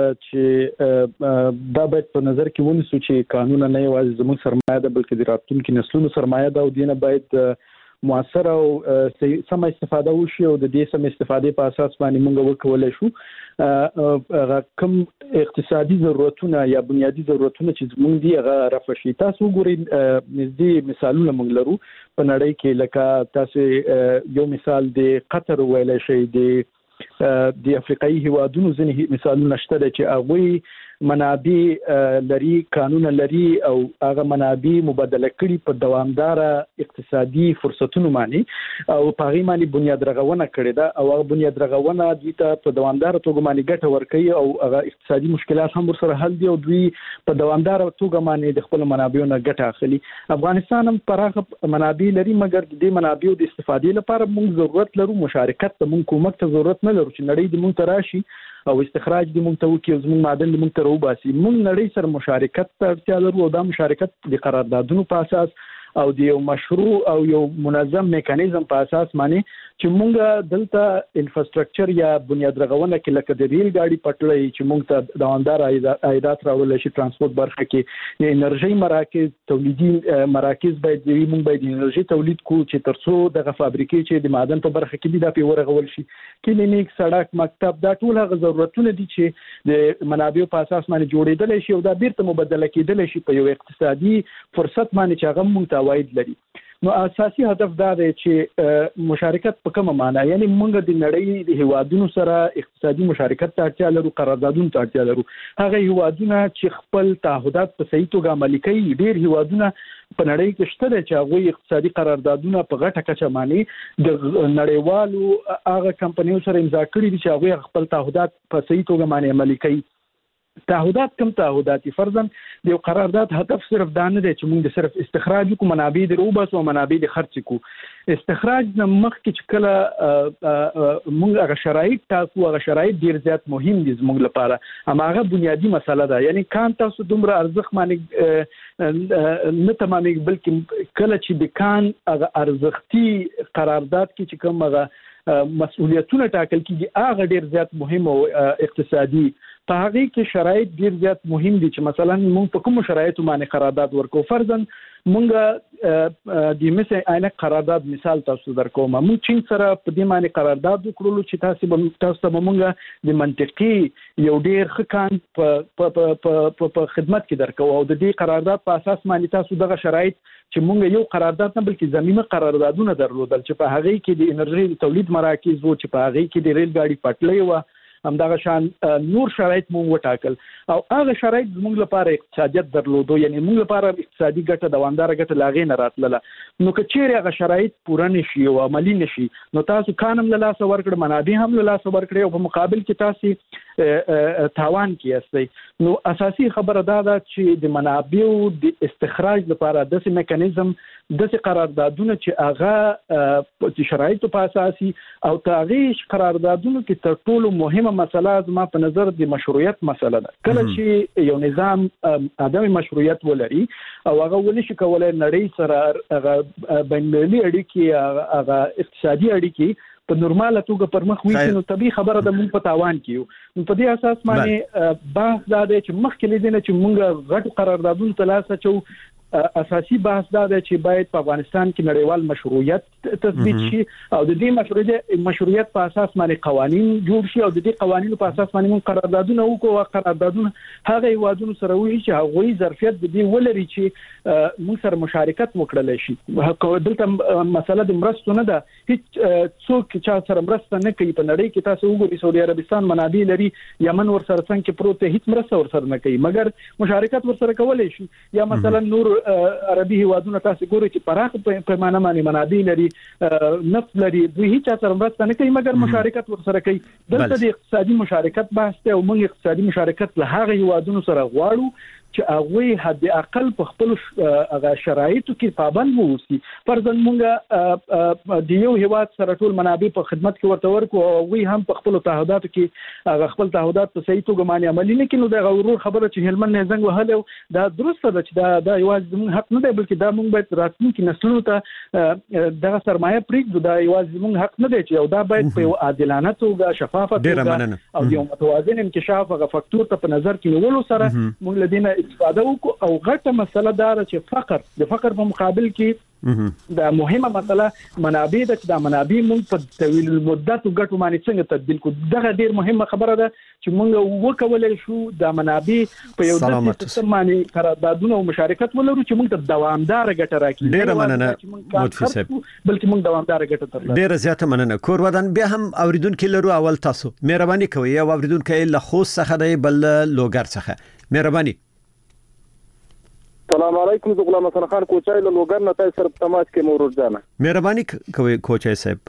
چې دا باید په نظر کې ونیسو چې قانون نه یوازې زموږ سرمایه ده بلکې د راتلونکو نسلونو سرمایه ده او دینه باید موثر او سم استفاده وشي او د دې سم استفادې په اساس باندې موږ وکولای شو کوم اقتصادي ضرورتونه یا بنیادی ضرورتونه چې موږ دی هغه رفع شي. تاسو ګورئ نږدې مثالونه موږ لرو په نړۍ کې لکه تاسو یو مثال د قطر ویلای شي د د افریقایي هیوادونو ځینې مثالونه شته چې هغه منابع لري قانون لري او هغه منابع مبادله کړي په دوامدار اقتصادي فرصتونو باندې او په هغه باندې بنیاد رغونه کړي دا او هغه بنیاد رغونه دوی ته په دوامدار توګه باندې ګټه ورکوي او هغه اقتصادي مشکلات هم ورسره حل دي او دوی په دوامدار توګه باندې د خپل منابعونو ګټه اخلي. افغانستان هم پراخه منابع لري مګر د دې منابعو د استفادې لپاره موږ ضرورت لرو مشارکت ته موږ کومک ته ضرورت نه لرو چې نړۍ د موږ ته راشي او استخراج د موږ ته وکړي او زموږ معدن د موږ ته راوباسي. موږ نړۍ سره مشارکت ته اړتیا لرو او دا مشارکت د قراردادونو په اساس او د یو مشروع او یو منظم میکانیزم په اساس باندې چې مونږ دلته انفراستراکچر یا بنیاد رغونه کې لکه د ریل ګاډي پټلۍ چې مونږ ته دوامدار عایدات راوړل شي ترانسپورت برخه کې یا انرژي مراکز تولیدي مراکز باید وي مونږ باید انرژي تولید کو چې ترڅو دغه فابریکې چې د معدن په برخه کې دي دا په ورغول شي کلینیک سړک مکتب دا ټول هغه ضرورتونه دي چې د منابعو په اساس باندې جوړېدل شي او دا بیرته مبادله کېدل شي په یو اقتصادي فرصت باندې چې هغه مونږ ته عواید لري نو اساسي هدف دا دی چې مشارکت په کومه معنی یعنی موږ د نړۍ د هیوادونو سره اقتصادي مشارکت ته اړتیا لرو قراردادونو ته اړتیا لرو هغه هیوادونه چې خپل تعهدات په صحیح توګه عملي کوي ډېر هیوادونه په نړۍ کې شته چې هغه اقتصادي قراردادونه په غټه کچه معنی د نړیوالو هغه کمپنیو سره امضا کړي دي چې هغه خپل تعهدات په صحیح توګه معنی عملي کوي تعهدات کم تعهدات فرضاً د یو قرارداد هدف صرف دا نه دی چې موږ د صرف استخراج کو منابع د روبس او منابع د خرڅ کو استخراج نه مخکې چې کله موږ هغه شرایط تاسو هغه شرایط ډیر زیات مهم دي زموږ لپاره اما هغه بنیادی مسله ده یعنی کان تاسو دومره ارزښت باندې نه تمامي بلکې کله چې د کان هغه ارزښتي قرارداد کې چې کوم هغه مسؤلیتونه ټاکل کیږي هغه ډیر زیات مهم او اقتصادي په هغه کې شرایط ډیر زیات مهم دي چې مثلا موږ په کوم شرایطو باندې قرارداد ورکو فرضاً موږ د مثل عینک قرارداد مثال تاسو درکوم موږ چین سره په دې باندې قرارداد وکړو چې تاسو به تاسو به موږ د منطقي یو ډیر خکان په په خدمت کې درکو او د دې قرارداد په اساس باندې تاسو دغه شرایط چې موږ یو قرارداد نه بلکې زمينه قراردادونه درلودل چې په هغه کې د انرژي تولید مراکز وو چې په هغه کې د ریل ګاډي پټلۍ و همدغه شان نور شرایط مونږ وټاکل او هغه شرایط موږ لپاره اقتصادیت درلودو یعنی موږ لپاره اقتصادي ګټه دوامدار ګټه لاغې نه راتله نو که چیرې هغه شرایط پوره نشي او عملی نشي نو تاسو کانم له لاس ورکړ منابع هم له لاس ورکړي او په مقابل کې تاسو تاوان کیسئ نو اساسي خبره دا ده چې د منابعو د استخراج لپاره د میکانیزم د قراردادونو چې هغه د شرایطو په اساسي او تغییر قراردادونو کې تر ټولو مهمه مسله زما په نظر د مشروعیت مسله ده کله چې یو نظام عدم مشروعیت ولري او هغه ولې شي کولای نړۍ سره هغه بین‌المللي اړیکې هغه اقتصادي اړیکې په نورماله توګه پر مخ وي نو طبيعي خبره ده موږ په تاوان کیو نو په دې اساس باندې بحث دا دی چې مخکې لیدنه چې موږ غټ قراردادونو ته لاس اچو اساسي بحث دا دی چې باید په افغانستان کې نړیوال مشروعیت تثبیت شي او د دې مشروعیت مشروعیت په اساس باندې قوانين جوړ شي او د دې قوانینو په اساس باندې موږ قراردادونه وکړو او قراردادونه هغه هیوادونو سره وي چې هغه ظرفیت د دې ولري چې موږ سره مشارکت وکړل شي دلته مسله د مرستو نه ده هیڅ څوک چې سره مرسته نه کوي په نړۍ کې تاسو وګورئ سعودي عربستان منابع لري یمن ور سره څنګه کې پروت هیڅ مرسته ور سره نه کوي مګر مشارکت ور سره کولای شي یا مثلا نور عربي هیوادونه تاسو ګورئ چې پراخ پیمانه باندې منابع لري نفت لري دوی هیڅ سره مرسته نه کوي مګر مشارکت ور سره کوي دلته د اقتصادي مشارکت بحث ته او موږ اقتصادي مشارکت له هغه هیوادونو سره غواړو چې هغه حد اقل په خپل هغه شرایطو کې پابند ووسی فرضاً موږ د یو هیواد سره ټول منابع په خدمت کې ورته ورکو او وی هم په خپل تعهداتو کې هغه خپل تعهدات په صحیح توګه باندې عملي نه کینو د غوړور خبره چې هلمند نه زنګ وهله دا درسته ده چې دا د یواز زموږ حق نه دی بلکې دا موږ باید راتلونکي نسلونو ته دغه سرمایه پرېږدو دا یواز زموږ حق نه دی چې او دا باید په عادلانه توګه شفافه توګه او یو متوازن انکشاف هغه فاکتور ته په نظر کې نیولو سره موږ لدینه استفاده وکړو او غټه مسله دا چې فقر د فقر په مقابل کې دا مهمه مسله منابع د چې دا منابع موږ په طویل المدت ګټو باندې څنګه تبدیل کړو دغه ډیر مهمه خبره ده چې موږ وکولای شو د منابع په یو ځای سیستم باندې قراردادونه او مشارکت ولرو چې موږ ته دوامدار ګټه راکړي ډیر مننه مدفي صاحب بلکې موږ دوامدار ګټه ترلاسه ډیر زیاته مننه کور ودان بیا هم اوریدونکو لرو اول تاسو مهرباني کوئ او اوریدونکو له خوست څخه دی بل لوګر څخه مهرباني السلام علیکم زه غلام حسن خان کوچای له لوګر نه تاسو سره تماس کې مورور جانه مهرباني کوي کوچای صاحب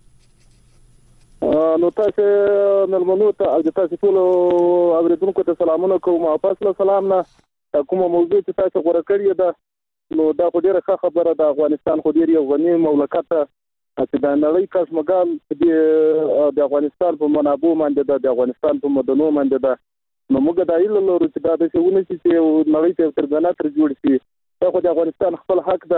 نو تاسو نلمنو ته د تاسو ټول اوریدونکو ته سلامونه کوم او پس له سلام نه کومه موضوع چې تاسو غوړه کړی ده نو دا خو ډیره ښه خبره ده افغانستان خو ډیر یو غنی مملکت چې د نړۍ کسمګال د افغانستان په منابع باندې ده د افغانستان په مدنو باندې ده نو موږ دا ایله لرو چې دا د څه ونه چې نړۍ ته ترګنه تر جوړ شي دا خو د افغانستان خپل حق ده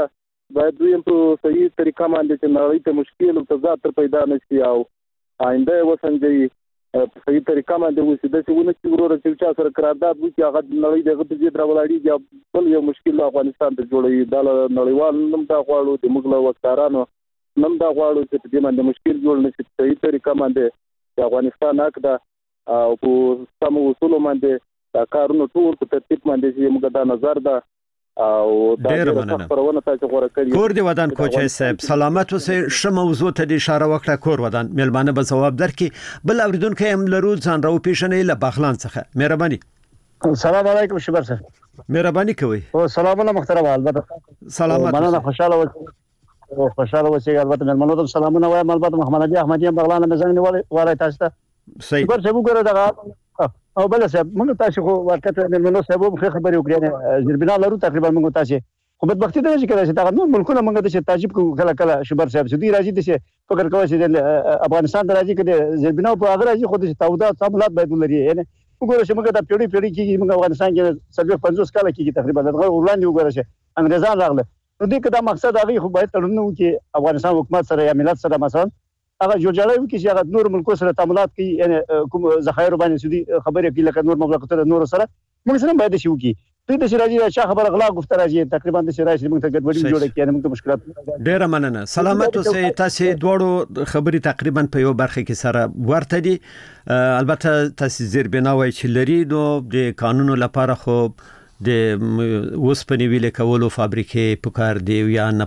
باید دوی په صحیح طریقه باندې چې نړۍ ته مشکل او تضاد پیدا نشي او آینده وسنجي په صحیح طریقه باندې وسیده چې ونه چې ورور چې چا سره قرارداد وکړي هغه نړۍ دغه په دې دراولاړي بل یو مشکل افغانستان ته جوړوي دا نړیوال نوم دا غواړو د موږ له وکارانو نوم دا غواړو چې په دې باندې مشکل جوړ نشي په صحیح طریقه باندې افغانستان حق دا او په سم اصول باندې دا کارونه ټول په ترتیب باندې چې موږ دا نظر دا او دا خبرونه تاسو غوړه کړی کور دی ودان کوچای صاحب سلامت اوسه ش موضوع ته د اشاره وکړه کور ودان ملمانه به جواب درکې بل اوریدونکو هم لرو ځان راو پیښنې له بغلان څخه مهرباني السلام علیکم شبر صاحب مهرباني کوي او سلامونه محترم البته سلامت مننه خوشاله او خوشاله اوسئ البته ملمنو ته سلامونه وایم البته محمد علي احمدی بغلان مزنګ نیولې والای تاسو ته صحیح شبر صاحب ګره دغه او بل صاحب موږ تاسو خو ورکته ملمنو صاحب خو خبرې وکړې زربنا لرو تقریبا موږ تاسو خو بدبختی ده چې کله چې دا نور ملکونه موږ د تعجب کو کله کله شبر صاحب سودی راځي د فکر کوي چې افغانستان ته راځي کله زربنا په هغه راځي خو د توده تعاملات باید ولري یعنی وګوره چې موږ د پیړۍ پیړۍ کې موږ افغانستان کې سلوي پنځوس کال کې تقریبا دغه وړاندې وګوره چې انګريزان راغله نو دې کدا مقصد هغه خو باید تړون وو چې افغانستان حکومت سره یا ملت سره مثلا هغه جوړجاړی وکړي چې هغه نور ملکو سره تعاملات کوي یعنی کوم ذخایر باندې سودی خبرې کوي لکه نور مملکتونو نور سره موږ سره باید شي وکړي دې د شراجي چا خبر غلا گفته راځي تقریبا د شراجي موږ ته ګډوډي جوړه کړي موږ ته مشکلات ډیر مننه سلامت اوسئ تاسو دوړو خبري تقریبا په یو برخه کې سره ورته دي البته تاسو زیربنا وای چې لري نو د قانونو لپاره خو د وسپنې ویل کولو فابریکې په کار دی یا نه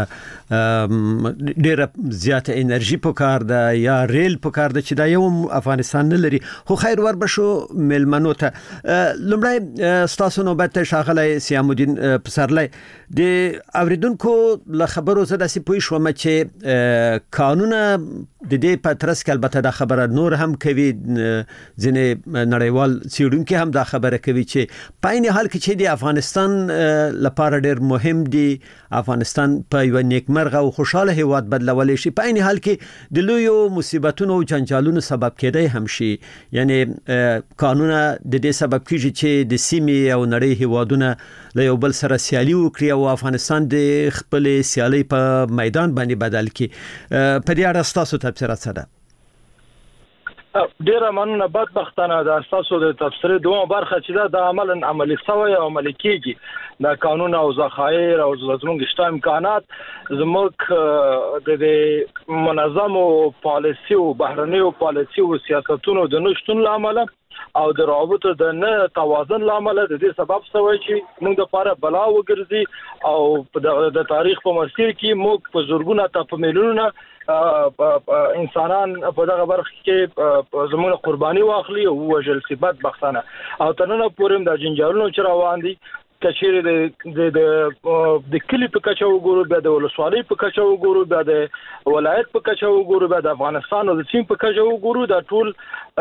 پېژنم ډېر زیاته انرژي په کار ده یا ریل په کار ده چې دا یو افغانستان نه لري خو خیر ور بشو ملمنو ته لمړی ستاسو نوبت شاغلی سیام الدین پسرلی د اوریدونکو له خبرو زده سي پوي شوم چې قانون د دې په ترڅ کې البته دا خبره نور هم کوي ځنې نړیوال سیډونکو هم دا خبره کوي چې پاین حال چې د افغانستان لپاره ډېر مهم دی افغانستان په یو نیکمرغه او خوشاله هیواد بدلول شي په عین حال کې د لویو مصیبتونو او جنجالونو سبب کېدای هم شي یعنی قانون د دې سبب کیږي چې د سیمې او نړۍ هیوادونه له یو بل سره سیالي وکړي او افغانستان د خپل سیالي په میدان باندې بدل کړي په دې اړه تاسو تفسیرات څه ده ډیر مننه بدبختانه د اساسو د تفسیر دوه برخه چې دا عملاً عملي شوی او عملي کیږي د قانون او ذخایر او زموږ شته امکانات زموږ د منظم او پالیسي او بهرنی او پالیسي او سیاستونو د نشټون لامل او د رابطه د نه توازن لامل د دې سبب شوی چې موږ د لپاره بلا وګرځي او د تاریخ په مسیر کې موږ په زورګونه ته په میلیونونه انسانان په دغه برخه کې زموږ قرباني واخلي او وجل سبات بختانه او ترنه پورم د جنجالونو چې روان دي کچېره د د د کلی په کچا وګورو بیا د ولسوالۍ په کچا وګورو بیا د ولایت په کچا وګورو بیا د افغانستان او د سیم په کچا وګورو دا ټول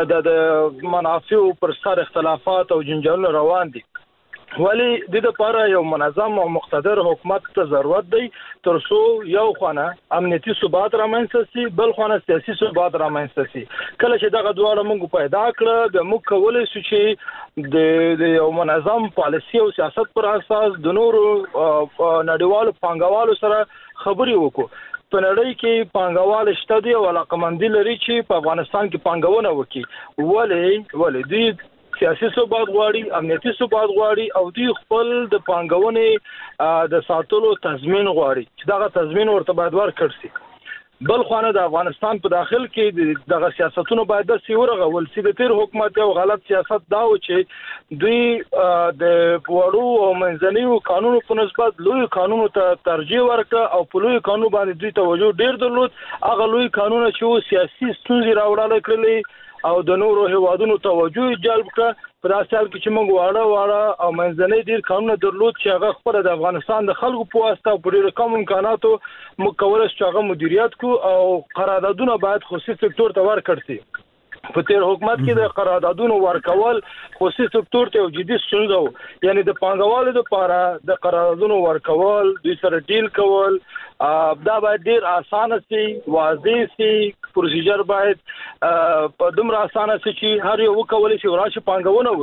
د منافع پر سر اختلافات او جنجالونه روان دي ولی د دې لپاره یو منظم او مقتدر حکومت ته ضرورت دی ترڅو یو خانه امنیتي ثبات رامنځته شي بل خانه سیاسي ثبات رامنځته شي کله چې دغه دواړه موږ پیدا کړ د موږ کولای شو چې د یو منظم پالیسي او سیاست پر اساس د نورو نړیوالو پانګوالو سره خبرې وکړو په نړۍ کې پانګوال شته دي او علاقمندي لري چې په افغانستان کې پانګونه وکړي ولی ولی دوی سیاسي ثبات غواړي امنیتي ثبات غواړي او دوی خپل د پانګونې د ساتلو تضمین غواړي چې دغه تضمین ورته باید ورکړل شي بل خوانه د افغانستان په داخل کې دغه سیاستونو باید د سیورغه ول سي د تیر حکومت او غلط سیاست دا و چې دوی د وړو او منځنیو قانونو په نسبت لوی قانونو ته ترجیح ورکړه او په لوی قانون باندې دوی توجه ډیر درلود هغه لوی قانون چې سیاسي ستونزې راوړل کړلې او د نورو هیوادونو توجه جلب کړه په داسې حال کې چې موږ واړه واړه او منځنۍ ډیر قانون درلود چې هغه خپل د افغانستان د خلکو په واسطه په ډیر کم امکاناتو موږ کولای شو هغه مدیریت کو او قراردادونه باید خصوصي سکتور ته ورکړل شي په تیر حکومت کې د قراردادونو ورکول خصوصي سکتور ته جدي ستونزه یعنی د پانګوالو لپاره د قراردادونو ورکول دوی سره ډیل کول دا باید ډیر اسانه شي واضح شي پروسیجر باید په دومره اسانه شي چې هر یو وکولای شي وراشي پانګونه وکړي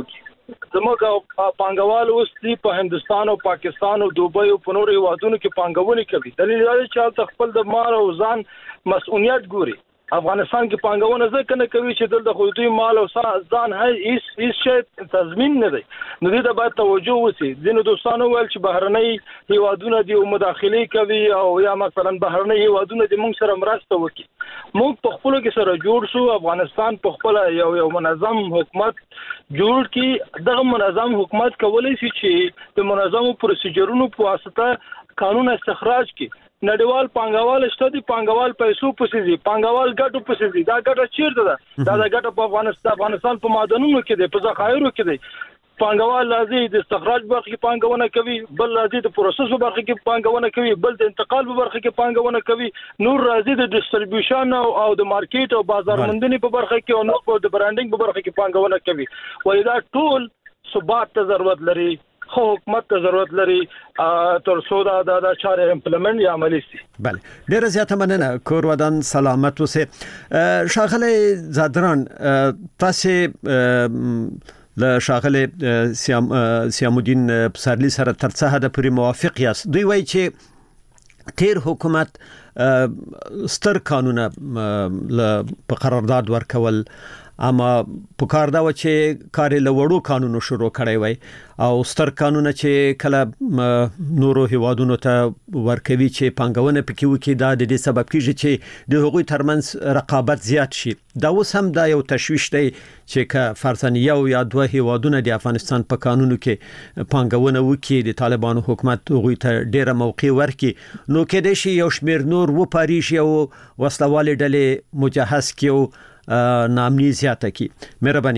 زموږ پانګوال اوس په هندستان او پاکستان او دوبۍ او په نورو هیوادونو کې پانګونه کوي. دلیل دا دی چې خپل د مال او ځان مسؤلیت ګوري. افغانستان کې پانګونه ځکه نه کوي چې دلته خو دوی مال او ځان هیڅ هیڅ شی تضمین نه دی. نو دې ته باید توجه وشي. ځینو دوستانو ویل چې بهرنۍ هیوادونه دي او مداخله کوي او یا مثلا بهرنۍ هیوادونه دي موږ سره مرسته وکړي. موږ په خپل کې سره جوړ شو. افغانستان په خپل یو یو منظم حکومت جوړ کړي. دغه منظم حکومت کولای شي چې د منظمو پروسیجرونو په واسطه قانون استخراج کړي. نړیوال پانګوال شته دي، پانګوال پیسو پسې دي، پانګوال ګټو پسې دي. دا ګټه چیرته ده؟ دا د ګټه په افغانستان افغانستان په معدنونو کې دي، په ذخایرو کې دي. پانګوال لازم د استخراج برخه کې پانګونه کوي، بل لازم د پروسس برخه کې پانګونه کوي، بل د انتقال برخه کې پانګونه کوي، نور راځي د ډیسټریبیوشن او د مارکیټ او بازار موندنې په برخه کې او نور د برانډینګ په برخه کې پانګونه کوي. وایي دا ټول ثبات ته ضرورت لري، خو حکومت ته ضرورت لري تر څو دا د چارې امپلیمنٹ یا عملی شي. بله، ډیره زیاته مننه. کور ودان سلامت اوسه. شاغله زادران، تاسو له شاغله سیام سیام الدین پسرلی سره تر څه حد پورې موافق یاست؟ دوی وایي چې تیر حکومت ستر قانونه په قرارداد ورکول، اما په کار دا و چې کار له وړو قانونو شروع کړی وای او ستر قانونه چې کله نورو هیوادونو ته ورکوي چې پانګونه پکې وکړي، دا د دې سبب کیږي چې د هغوی ترمنځ رقابت زیات شي. دا اوس هم دا یو تشویش دی چې که فرضاً یو یا دوه هیوادونه د افغانستان په قانونو کې پانګونه وکړي، د طالبانو حکومت هغوی ته ډیره موقع ورکړي، نو کېدای شي یو شمېر نور وپاري شي او وسلوالې ډلې مجهز کړي او نامني زیاته کی. مهرباني.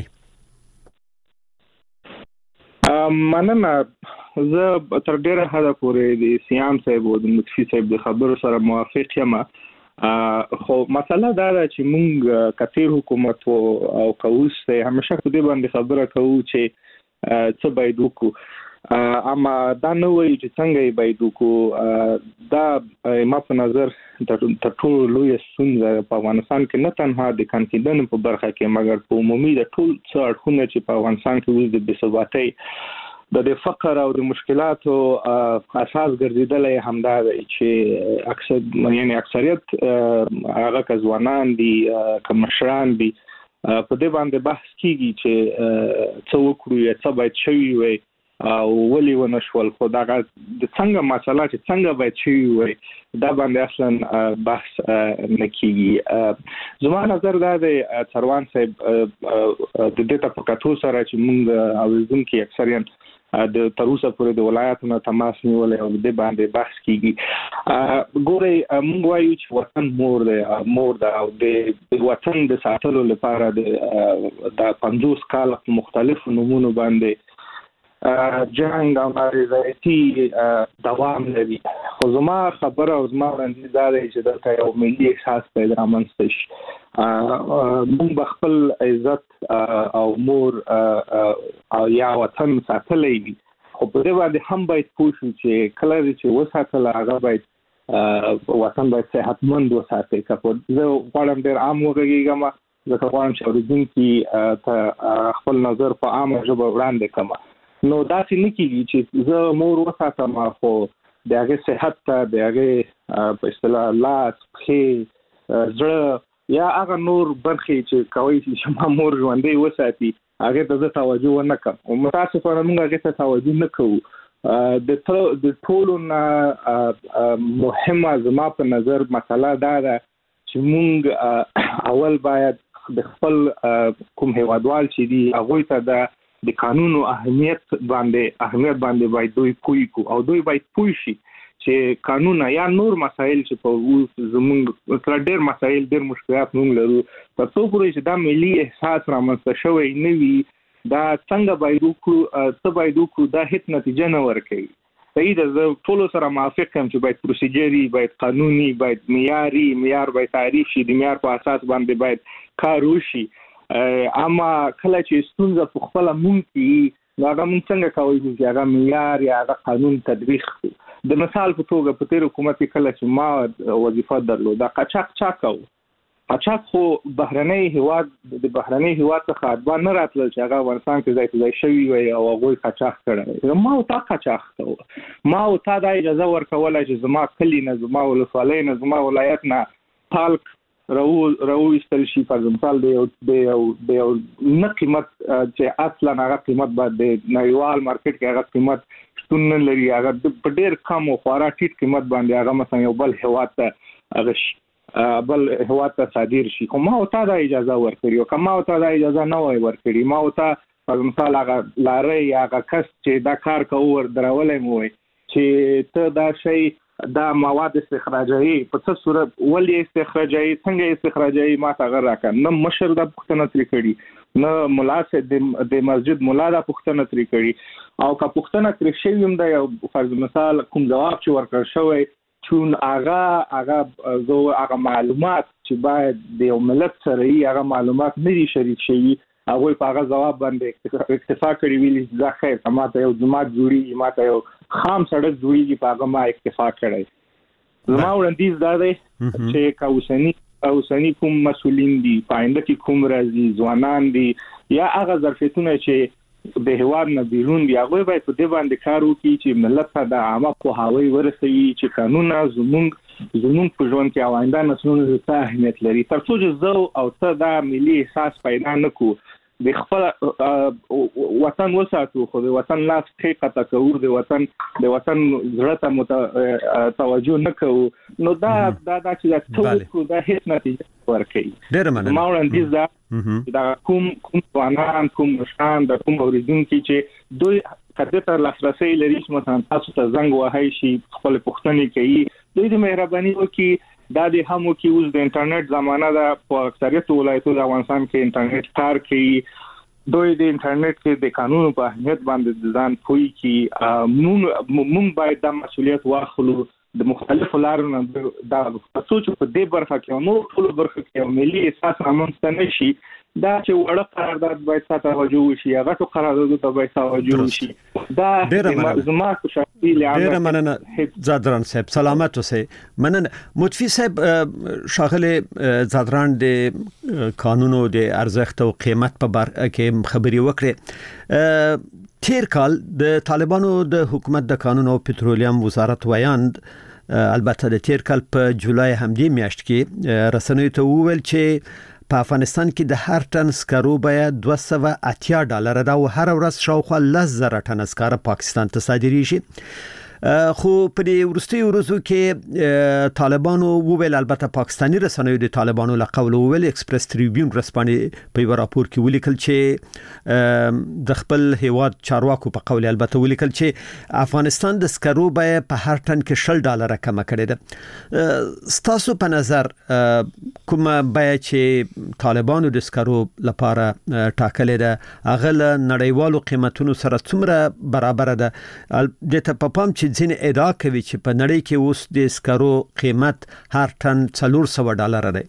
مننه. زه تر ډیره حده پورې د سیام صاحب او د متفي صاحب د خبرو سره موافق یم. خو مسله دا ده چې موږ کثیر حکومت او کوس ته همیشه په دې باندې خبره کوو چې څه باید وکړو، اما دا نه وایي چې څنګه یې باید وکړو. دا ما په نظر تر ټولو لویه ستونزه په افغانستان کې نه تنها د کانکیدنو په برخه کې، مګر په عمومي د ټول څه اړخونه چې په افغانستان کې اوس د بېثباتۍ، د فقر او د مشکلاتو اساس ګرځېدلی همدا دی چې اکثر یعنی اکثریت هغه که ځوانان دي که مشران دي په دې باندې بحث کیږي چې څه وکړو یا څه باید شوي وي او ولې ونه شول. خو دا د څنګه مسله چې څنګه باید شوي وي دا باندې اصلا بحث نه کیږي. زما نظر دا دی سروان صاحب د دې ته په کتو سره چې موږ اوریدونکي اکثریت د تر اوسه پورې د ولایتونو تماس نیولې او د باندې بحث کیږي. ګورئ موږ وایو چې وطن مور دی مور ده او د وطن د ساتلو لپاره د پنځوس کال مختلفو نمونو باندې جنگ او نارضایتي دوام لري. خو زما خبره او زما وړاندیز دا دی چې دلته یو ملي احساس پیدا رامنځته شي. موږ به خپل عزت او مور او یا وطن ساتلی وي، خو په دې باندې هم باید پوه شو چې کله چې وساتله هغه باید وطن باید صحتمند وساتي. که زه غواړم ډېر عام وغږېږم، ځکه غواړم چې اورېدونکي ته خپل نظر په عامه ژبه وړاندې کړم. نو داسې نه کېږي چې زه مور وساتم خو د هغې صحت ته د هغې په اصطلاح لاس، پښې، زړه یا هغه نور برخې چې کولی شي چې ما مور ژوندۍ وساتي هغې ته زه توجه ونه کړم. او متاسفانه موږ هغې ته توجه نه کوو. د ټولو نه مهمه زما په نظر مسله دا ده چې موږ اول باید د خپل کوم هیوادوال چې دي هغوی ته د د قانونو اهمیت باندې اهمیت باندې باید دوی پوه کو او دوی باید پوه شي چې قانون یا نور مسایل چې په زموږ تر ډېر مسایل ډېر مشکلات موږ لرو، په څو پورې چې دا ملي احساس رامنځته شوی نه وي دا څنګه باید وکړو، څه باید وکړو، دا هیڅ نتیجه نه ورکوي. صحیح ده، زه ټولو سره موافق یم چې باید پروسیجري، باید قانوني، باید معیاري، معیار باید تعریف شي، د معیار په اساس باندې باید کار وشي. اما کله چې ستونزه په خپله مونږ کې نو هغه مونږ څنګه کولی شو چې هغه معیار یا هغه قانون تطبیق کړو. د مثال په توګه په تېر حکومت کې کله چې ما وظیفه درلوده قاچاق چا کوو، قاچاق خو بهرنۍ هیواد د بهرنۍ هیواد څخه ادوان نه راتلل چې هغه افغانستان کې ځای ځای شوی وي او هغه قاچاق کړی ما او تا قاچاق ته ما او تا د اجازه ورکوله چې زما کلی نه زما ولسوالۍ نه زما ولایت نه پالک راو راو استل شي په مثال دی او دی او نه قیمت چې اصلا هغه قیمت باندې نړیوال مارکیټ کې هغه قیمت شتون نه لري هغه په ډیر کم او خورا ټیټ قیمت باندې هغه مثلا یو بل هیواد ته هغه بل هوا ته صادر شي خو ما او تا د اجازه ورکړي او کما او تا د اجازه نه وای ورکړي ما او تا په مثال هغه لارې یا هغه کس چې دا کار کوي ور درولې مو چې ته دا شی دا مواد استخراجي په څه صورت ولې استخراجي څنګه استخراجي ما ته غره راکړه نه مشر د پښتنه تری کړي نه مولا سه د مسجد مولا د پښتنه تری کړي او که پښتنه تری شي هم دا یو فرض مثال کوم جواب چې ورکړ شوی چون هغه هغه زو هغه معلومات چې باید د یو ملت سره یې هغه معلومات نه دي شریک شي هغه په هغه جواب باندې اکتفا کړی ویل چې خیر ماته یو جماعت جوړي ماته یو خام سړک جوړي په هغه ما اکتفا کړی زما وړاندیز دا دی چې کاوسنی اوسنی کوم مسولین دي پاینده کې کوم راځي ځوانان دي یا هغه ظرفیتونه چې د هواد نه بیرون دی هغه باید په دې باندې کار وکړي چې ملت ته د عامه پوهاوی ورسوي چې قانونونه زموږ زموږ په ژوند کې آینده نسلونو ته اهمیت لري تر څو چې زه او ته دا ملي احساس پیدا نکړو د خپل وطن وساتو خو د وطن لاس حقیقت کوو د وطن د وطن زړه ته توجه نکوو نو دا دا چې تاسو دا هیڅ نتیجه ورکړي ډیر مننه ما وړاندیز دا دا کوم کوم ځوانان کوم مشران د کوم اوریدونکو چې دوی کله تر لاسرسي لري چې مثلا تاسو ته زنګ وهاي شي خپل پوښتنې کوي دوی د مهرباني وکړي دا د همو کې اوس د انټرنیټ زمانہ ده په اکثریت ولایتونو د افغانستان کې انټرنیټ کار کوي دوی د انټرنیټ کې د قانون په اهمیت باندې ځان پوي کی مونږ باید د مسولیت واخلو د مختلفو لارو نه دا سوچ په دې برخه کې نو ټول برخه کې ملي احساس رامنځته نشي دا چې وړه قرارداد باید ساته توجه وشي هغه ټول قرارداد ته باید توجه وشي دا زما کو شخصي لعامه ډیر مننه زادران صاحب سلامت اوسئ مننه متفی صاحب شاغله زادران د قانونو د ارزښت او قیمت په باره کې خبري وکړه تیر کال د طالبانو د حکومت د قانون او پټرولیم وزارت ویاند البته د تیر کال په جولای همدې میاشت کې رسنیو ته وویل چې په افغانستان کې د هر ټن سکرو بیه دوه سوه اتیا ډالر ده او هر ورځ شاوخوا لس زره ټن سکاره پاکستان ته صادریږي خو په دې ورستي ورځو کې طالبانو وویل البته پاکستاني رسنیو د طالبانو له قول وویل ایکسپریس ټریبیون رسپانې په یو راپور کې ولیکل چې د خپل هیواد چارواکو په قول البته ولیکل چې افغانستان د سکرو بیه په هر ټن کې شل ډالر کم کړي ده ستاسو په نظر کومه بیه چې طالبانو د سکرو لپاره ټاکلې ده هغه له نړیوالو قیمتونو سره څومره برابر ده د ته په پام چې ځین ادعا کوي چې په نړۍ کې اوس د سکرو قیمت هر ټن څلور سوه ډالر دی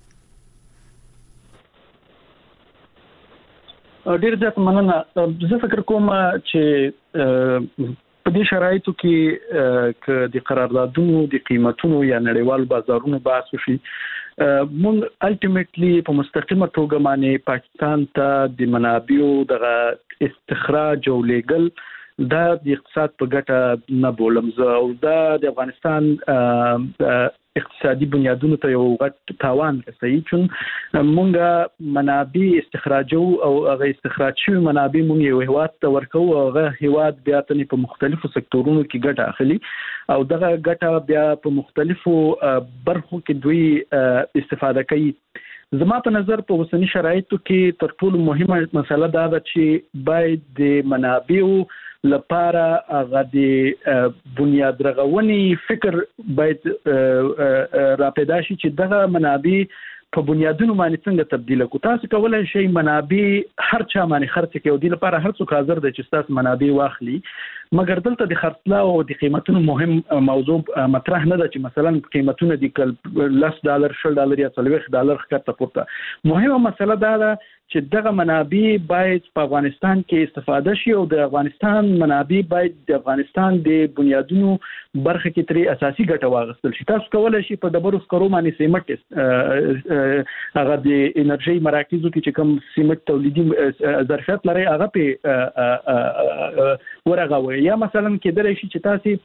ډیر زیات مننه زه فکر کوم چې په دې شرایطو کې ک د قراردادونو د قیمتونو یا نړیوال بازارونو بحث وشي مونږ الټیمیټلی په مستقیمه توګه باندې پاکستان ته د منابعو د استخراج او لیګل دا د اقتصاد په ګټه نه بولم زه او دا د افغانستان اقتصادي بنیادونو ته یو غټ تاوان رسوي چون مونږه منابع استخراجو او هغه استخراج شوی منابع مونږ یو هیواد ته ورکو او هغه هیواد بیا ته په مختلفو سکتورونو کې ګټه اخلي او دغه ګټه بیا په مختلفو برخو کې دوی استفاده کوي زما په نظر په اوسنی شرایطو کې تر ټولو مهمه مسله دا ده چې باید د منابعو لپاره هغه د بنیاد رغونې فکر باید را پیدا شي چې دغه منابع په بنیادونو باندې څنګه تبدیل کو تاسو کولای شئ منابع هر چا باندې خرڅ کړئ او د لپاره هر څوک حاضر دی چې تاسو منابع واخلي مګر دلته د خرڅلاو او د قیمتونو مهم موضوع مطرح نه ده چې مثلا قیمتونه د لس ډالر شل ډالر یا څلوېښت ډالر ښکته پورته. مهمه مسله دا ده چې دغه منابع باید په افغانستان کې استفاده شي او د افغانستان منابع باید د افغانستان د بنیادونو برخه کې ترې اساسي ګټه واغستل شي. تاسو کولای شئ په ډبرو سکرو باندې سیمټ هغه د انرژي مراکزو کې چې کوم سیمټ تولیدي ظرفیت لري هغه په ورغوي، یا مثلا کېدای شي چې تاسو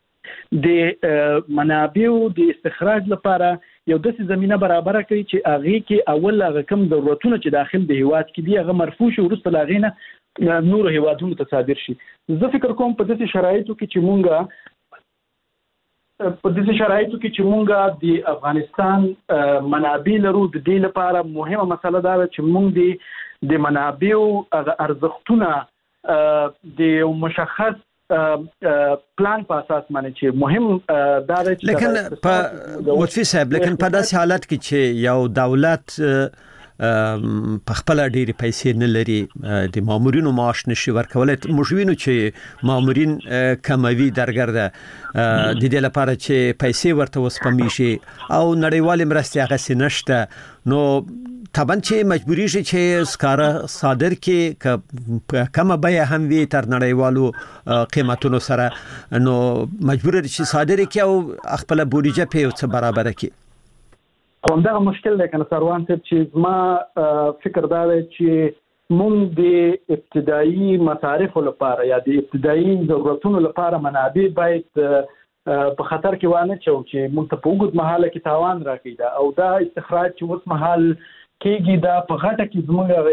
د منابعو د استخراج لپاره یو داسې زمينه برابر کړي چې هغه کې اول هغه کم ضرورتونه چې داخل د هیواد کې دي هغه مرفوع شي، ورسته لاغینه نور هیوادونو ته صادر شي. زه فکر کوم په داسې شرایطو کې چې مونږه په داسې شرایطو کې چې مونږه د افغانستان منابع لرو، د دې لپاره مهمه مسله دا ده چې مونږ د د منابعو ارزښتونه د مشخص پلان په اساس باندې چې مهم دا دی. لیکن په لطفي صاحب لیکن په داسې حالت کې چې یو دولت په خپل ډېری پیسې نه لري، د مامورینو معاش نشي ورکولای، موږ وینو چې مامورین کموي درګرده د دې لپاره چې پیسې ورته وسپمې شي او نړیوال مرستې هغه سي نشته، نو طبعا چې مجبوری شي چې سکاره صادر کې کمه بیه هم وي تر نړیوالو قیمتونو سره، نو مجبور دي چې صادر کې او خپل بودیجه په یو څه برابر کې. همدغه مشکل دی کنه سروان صاحب چې ما فکر دا دی چې مونږ د ابتدایي مصارفو لپاره یا د ابتدایي ضرورتونو لپاره منابع باید په خطر کې وانه چو چې مونږ ته په وګړو محاله کې تاوان راکړي او دا استخراج چې اوس محل کېږي دا په غټه کې زموږ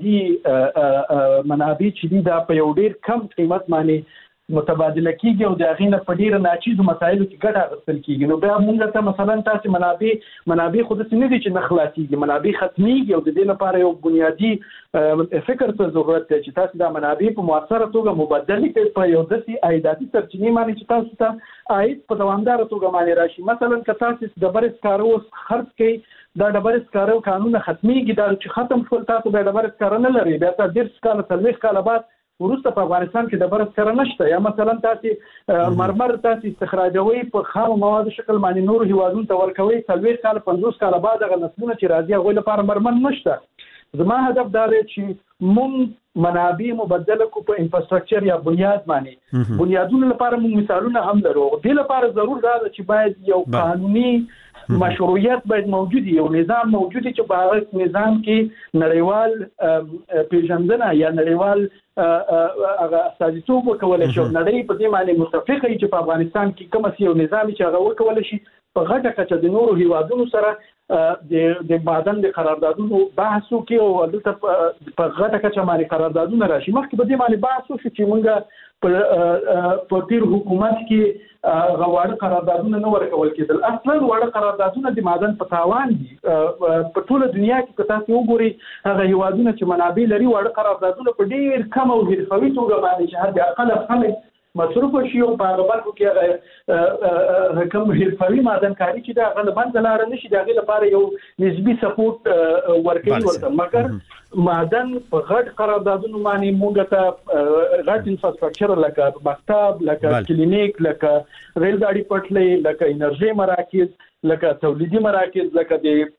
اقتصادي منابع چې دي دا په یو ډیر کم قیمت باندې متبادله کیږي او د غینه په ډیره ناچیزو مسایلو کې ګټه اخیستل کیږي. نو بیا موږ ته مثلا تاسو منابع منابع خود څه نه دي چې نخلاصيږي، منابع ختميږي او د دې لپاره یو بنیادی فکر ته ضرورت دی چې تاسو د منابع په موثره توګه مبادله کړئ په یو داسې عایداتي سرچینې باندې چې تاسو ته عاید په دوامدار توګه باندې راشي. مثلا که تاسو د برس کارو خرڅ کړئ دا د برس کارو قانون ختميږي، دا چې ختم شول تاسو به د برس کار نه لري، بیا تاسو ډیر کال څلوېښت کال بعد ورسته په افغانستان کې د برس کار نشته، یا مثلا تاسو مرمر تاسو استخراجوي په خام مواد شکل باندې نور هیوادونو ته ورکوي، څلوېښت کال پنځوس کال بعد هغه نسلونه چې راځي هغه لپاره مرمر نشته. زما هدف دا دی چې مونږ منابع مبادله کو په انفراستراکچر یا بنیاد باندې بنیادونو لپاره مونږ مثالونه هم لرو. دې لپاره ضرور دا چې باید یو قانوني مشروعیت باید موجود یو نظام موجود چې په هغه نظام کې نړیوال پیژندنه یا نړیوال هغه استازیتوب وکول شي، نړۍ په دې معنی متفقه چې په افغانستان کې کوم څه یو نظام چې هغه وکول شي په غټه کچه د نورو هیوادونو سره د د معدن د قراردادونو بحث وکړي او دلته په غټه کچه باندې قراردادونه راشي. مخکې په دې باندې بحث وشي چې موږ په په تیر حکومت کې غواړي قراردادونه نه ورکول کېدل. اصلا وړه قراردادونه د معدن په تاوان دي په ټوله دنیا کې. که تاسو وګورئ هغه هیوادونه چې منابع لري وړه قراردادونه په ډیر کم او حرفوي توګه باندې چې حد اقل خلک مصرف شي او په هغه برخو کې هغه کوم حرفوي معدن کاری چې دا غالبا د لار نشي دا غي لپاره یو نسبی سپورټ ورکړي ورته، مګر معدن په غټ قراردادونو باندې موږ ته غټ انفراستراکچر لکه مکتب لکه کلینیک لکه ریل ګاډي پټلۍ لکه انرژي مراکز لکه تولیدي مراکز لکه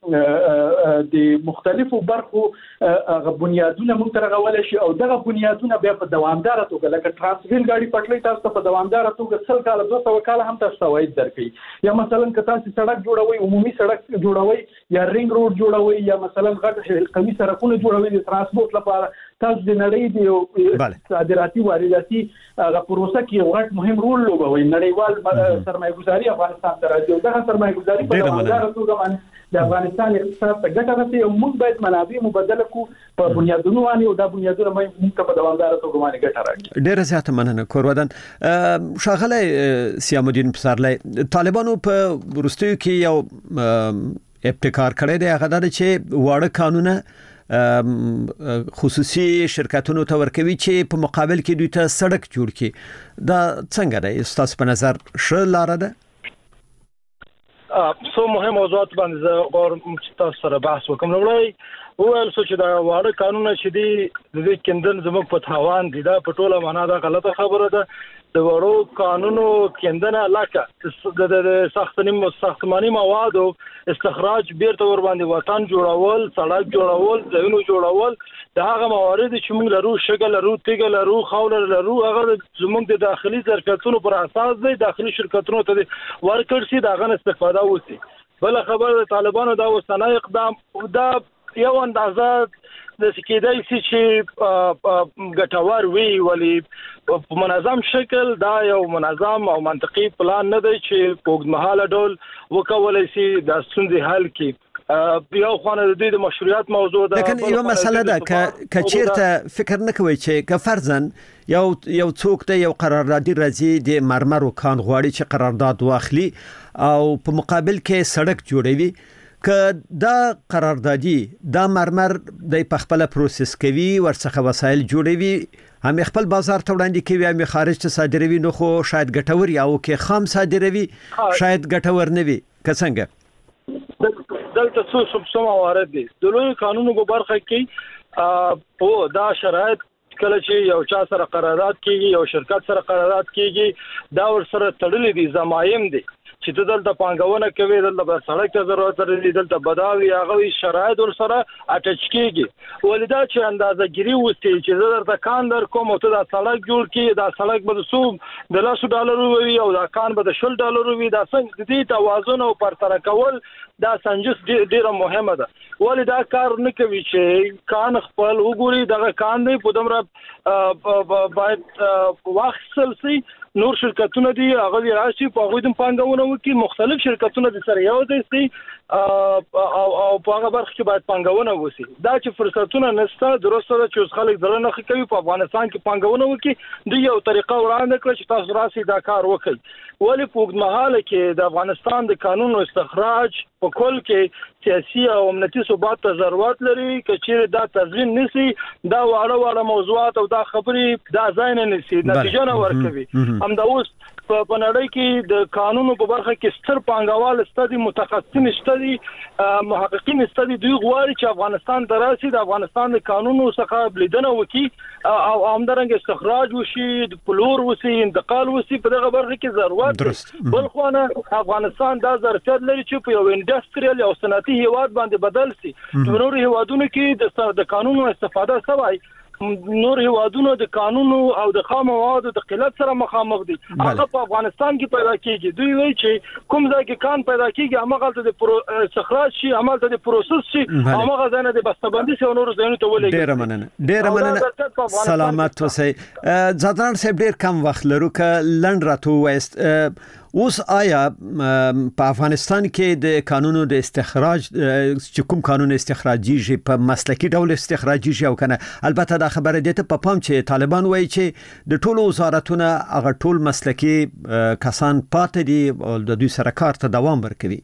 د د مختلفو برخو غو بنیادونه موږ ته راغول شي او دغه بنیادونه بیا په دوامدار توګه لکه ترانسفیل ګاډي پټلۍ تاسو په دوامدار توګه څل کال دوه سوه کال هم تاسو وایي درکې، یا مثلا که تاسو سړک جوړوي عمومي سړک جوړوي یا رینګ روډ جوړوي یا مثلا غټ قومي سړکونه جوړوي د ترانسپورت لپاره، تاسو د نړۍ د صادراتي وارداتي هغه پروسه کې غټ مهم رول لوبوي. نړیوال سرمایه‌ګذاري افغانستان ته راځي او دغه سرمایه‌ګذاري په دوامدار توګه باندې د افغانستان اقتصاد ته ګټه رسوي او موږ باید منابع مبادله کو په بنیادونو باندې او دا بنیادونه موږ ته په دوامدار توګه باندې ګټه راکړي. ډیره زیاته مننه کورودن. شاغله سیام الدین پسرلی، طالبانو په ورستیو کې یو ابتکار کړی دی، هغه دا چې واړه قانونه خصوصي شرکتونو ته ورکوي چې په مقابل کې دوی ته سړک جوړ کړي. دا څنګه دی؟ تاسو په نظر ښه لار ده؟ څو مهم موضوعات باندې زه غواړم چې تاسو سره بحث وکړم. لومړی وویل شو چې دا واړه قانون چې دی د دې کېندل زموږ په تاوان دي. دا په ټوله معنا دا غلطه خبره ده. د وړو قانونو کېندنه لکه د ساختماني ساختماني موادو استخراج بیرته ور باندې وطن جوړول، سړک جوړول، ځایونو جوړول، دا هغه موارد چې موږ لرو، شګه لرو، تیږه لرو، خاور لرو، هغه زموږ د داخلي ظرفیتونو پر اساس دی داخلي شرکتونو ته ورکړ شي، دا غن استفاده وشي. بل خبر د طالبانو دا وسنه اقدام دا یو اندازه د سکیدای شي چې ګټور وي، ولی په منظم شکل دا یو منظم او منطقي پلان نه دی چې په اوږدمهاله ډول وکولای شي د ستونزې حل کړي. یو خوانه د دې د مشروعیت موضوع ده. لیکن یو مسله ده ک چیرته فکر نه کوي چې ک فرضاً یو یو څوک ته یو قراردادي راځي د مرمرو کان غواړي چې قرارداد واخلي او په مقابل کې سړک جوړوي، که دا قراردادي دا مرمر د خپل پروسس کوي، ورڅخه وسایل جوړوي، هم خپل بازار ته وړاندې کوي، هم خارج ته صادروي، نو خو شاید ګټور یا او کې خام صادروي شاید ګټور نه وي. که څنګه دلته څو څه موارد دي د لوی قانونو په برخه کې او دا شرایط کله چې یو چا سره قرارداد کیږي، یو شرکت سره قرارداد کیږي، دا ور سره تړلې دي، زمایم دي چې ته دلته پانګونه کوي، دلته به سړک ته ضرورت لري، دلته بداوي هغه شرایط ور سره اټچ کیږي. ولدا چې اندازه ګيري وستي چې زه درته کان در کوم او ته دا سړک جوړ کړي، دا سړک به څو د لاسو ډالرو وي او دا کان به د شل ډالرو وي، دا څنګه دې توازن او پرتر کول دا سنجس ډیره مهمه ده. ولې دا کار نه کوي چې کان خپل وګوري دغه کان دی په دمره باید واخصل سي، نور شرکتونه دي هغه راشي په هغه د پانګونه وکي، مختلف شرکتونه د سره یو ځای سي او او په هغه برخه کې باید پانګونه وشي. دا چې فرصتونه نشته درسته ده چې خلک درنه کوي په افغانستان کې پانګونه وکي، د یو طریقه وړاندې کړ چې تاسو راسي دا کار وکړي. ولی په اوږدمهاله کې د افغانستان د قانون استخراج په کل کې سیاسي او امنیتي ثبات ته ضرورت لري. کچېر دا تضمین نشي، دا واړه واړه موضوعات او دا خبرې دا ځای نه نشي نتیجه نه ورکوي. هم دا اوس په نړۍ کې د قانونو په برخه کې ستر پانګوال ستدي، متخصصین ستدي، محققین ستدي، دوی غواړي چې افغانستان دراسي د افغانستان د قانونو څخه بلیدنه وکي او همدارنګه استخراج وشي، د پلور وشي، انتقال وشي، په دغه برخه کې ضرورت. بل خو نه افغانستان دا ظرفیت لري چې په یو انډستریال او صنعتي هیواد باندې بدل شي. د نورو هیوادونو کې د قانونو استفاده سوی، نور هیوادونو د قانونو او د خام موادو د قلت سره مخامخ دي، هغه په افغانستان کې پیدا کیږي. دوی وایي چې کوم ځای کې کان پیدا کیږي هغه د استخراج شي، هغه د پروسس شي، هغه ځای نه د بسته‌بندي شي او نور ځایونو ته ولېږي. ډیر مننه ډیر مننه سلامت اوسئ. زادران صاحب ډیر کم وخت لرو که لنډ راته وایست اوس آیا په افغانستان کې د قانونو د استخراج چې کوم قانون استخراجي شي په مسلکی ډول استخراجي شي او کنه؟ البته دا خبره ده په پام چې طالبان وایي چې د ټولو وزارتونو هغه ټول مسلکی کسان پاتې دي او د دوی سره کار ته دوام ورکوي.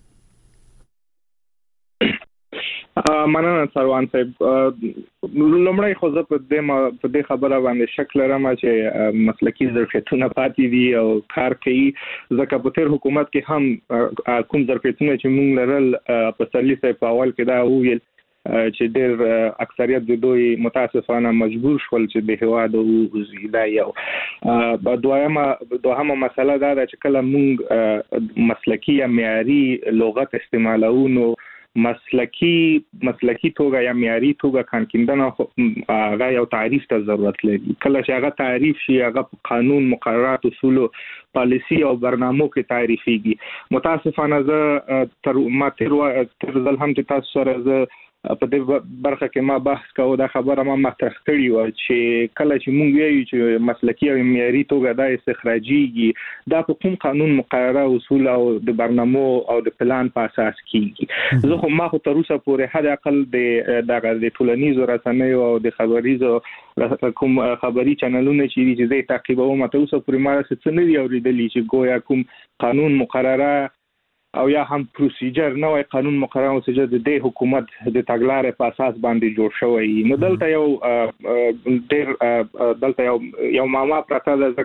مننه سروان صاحب. لومړی خو زه په دې په دې خبره باندې شک لرم چې مسلکی ظرفیتونه پاتې دي او کار کوي، ځکه په تیر حکومت کې هم کوم ظرفیتونه چې موږ لرل په سرلی صاحب په اول کې دا ویل چې ډېر اکثریت د دوی متاسفانه مجبور شول چې د هواد او زیدا یو په دویمه دوهمه مسله دا ده چې کله موږ مسلکی یا معیاري لغت استعمالو نو مسلکی مسلکی توګه یا معیاري توګه کانکیندنه هغه یو تعریف ته ضرورت لري. کله چې هغه تعریف شي هغه قانون، مقررات، اصول، پالیسی او برنامو کې تعریفيږي. متاسفانه زه تر ما تر ځل هم چې تاسو سره زه په دې برخه کې ما بحث کوو، دا خبره ما مطرح کړې و چې کله چې موږ وایو چې مسلکی او معیاري توګه د استخراجيږي دا په کوم قانون، مقرره، اصول او د برنامو او د پلان په اساس کیږي. زه خو ما خو تر اوسه پورې حد اقل د دغه د ټولنیزو رسنیو او د خبريزو کوم خبري چینلونه چې دي چې تعقیبوم، تر اوسه پورې ما څه نه دی اوریدلی چې ګویا کوم قانون، مقرره او یا هم پروسیجر نوې قانون، مقرره او پروسیجر د دې حکومت د تګلارې په اساس باندې جوړ شوی. نو دلته یو ډېر دلته یو یو معما پراته ده، ځکه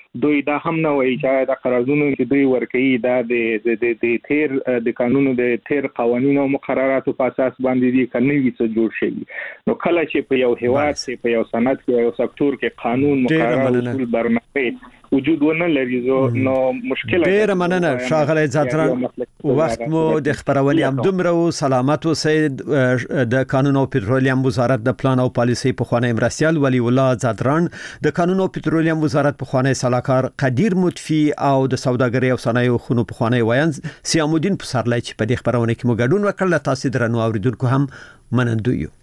دوی دا هم نه وایي چې دا قراردادونه چې دوی ورکوي دا د د د تیر د قانونو د تیر قوانینو او مقرراتو په اساس باندې دي کنه وي څه جوړ شي. نو کله چې په یو هیواد کې په یو صنعت کې یو سکتور کې قانون مقررات اصول برنامه وجود ونه لري نو مشکل ډیر مننه شاغله زادران. وخت مو د خبرونې هم دومره سلامت اوسئ. د قانون او پټرولیم وزارت د پلان او پالیسي په خوانی مرستيال ولی الله زادران، د قانون او پټرولیم وزارت په خوانی صلاحکار قدیر متفی او د سوداګرۍ او صنایع خونو په خوانی وینز سیام الدین پسرلی چې په دې خبرونه کې مو ګډون وکړل. تاسو درنو اوریدونکو هم منندوی یو.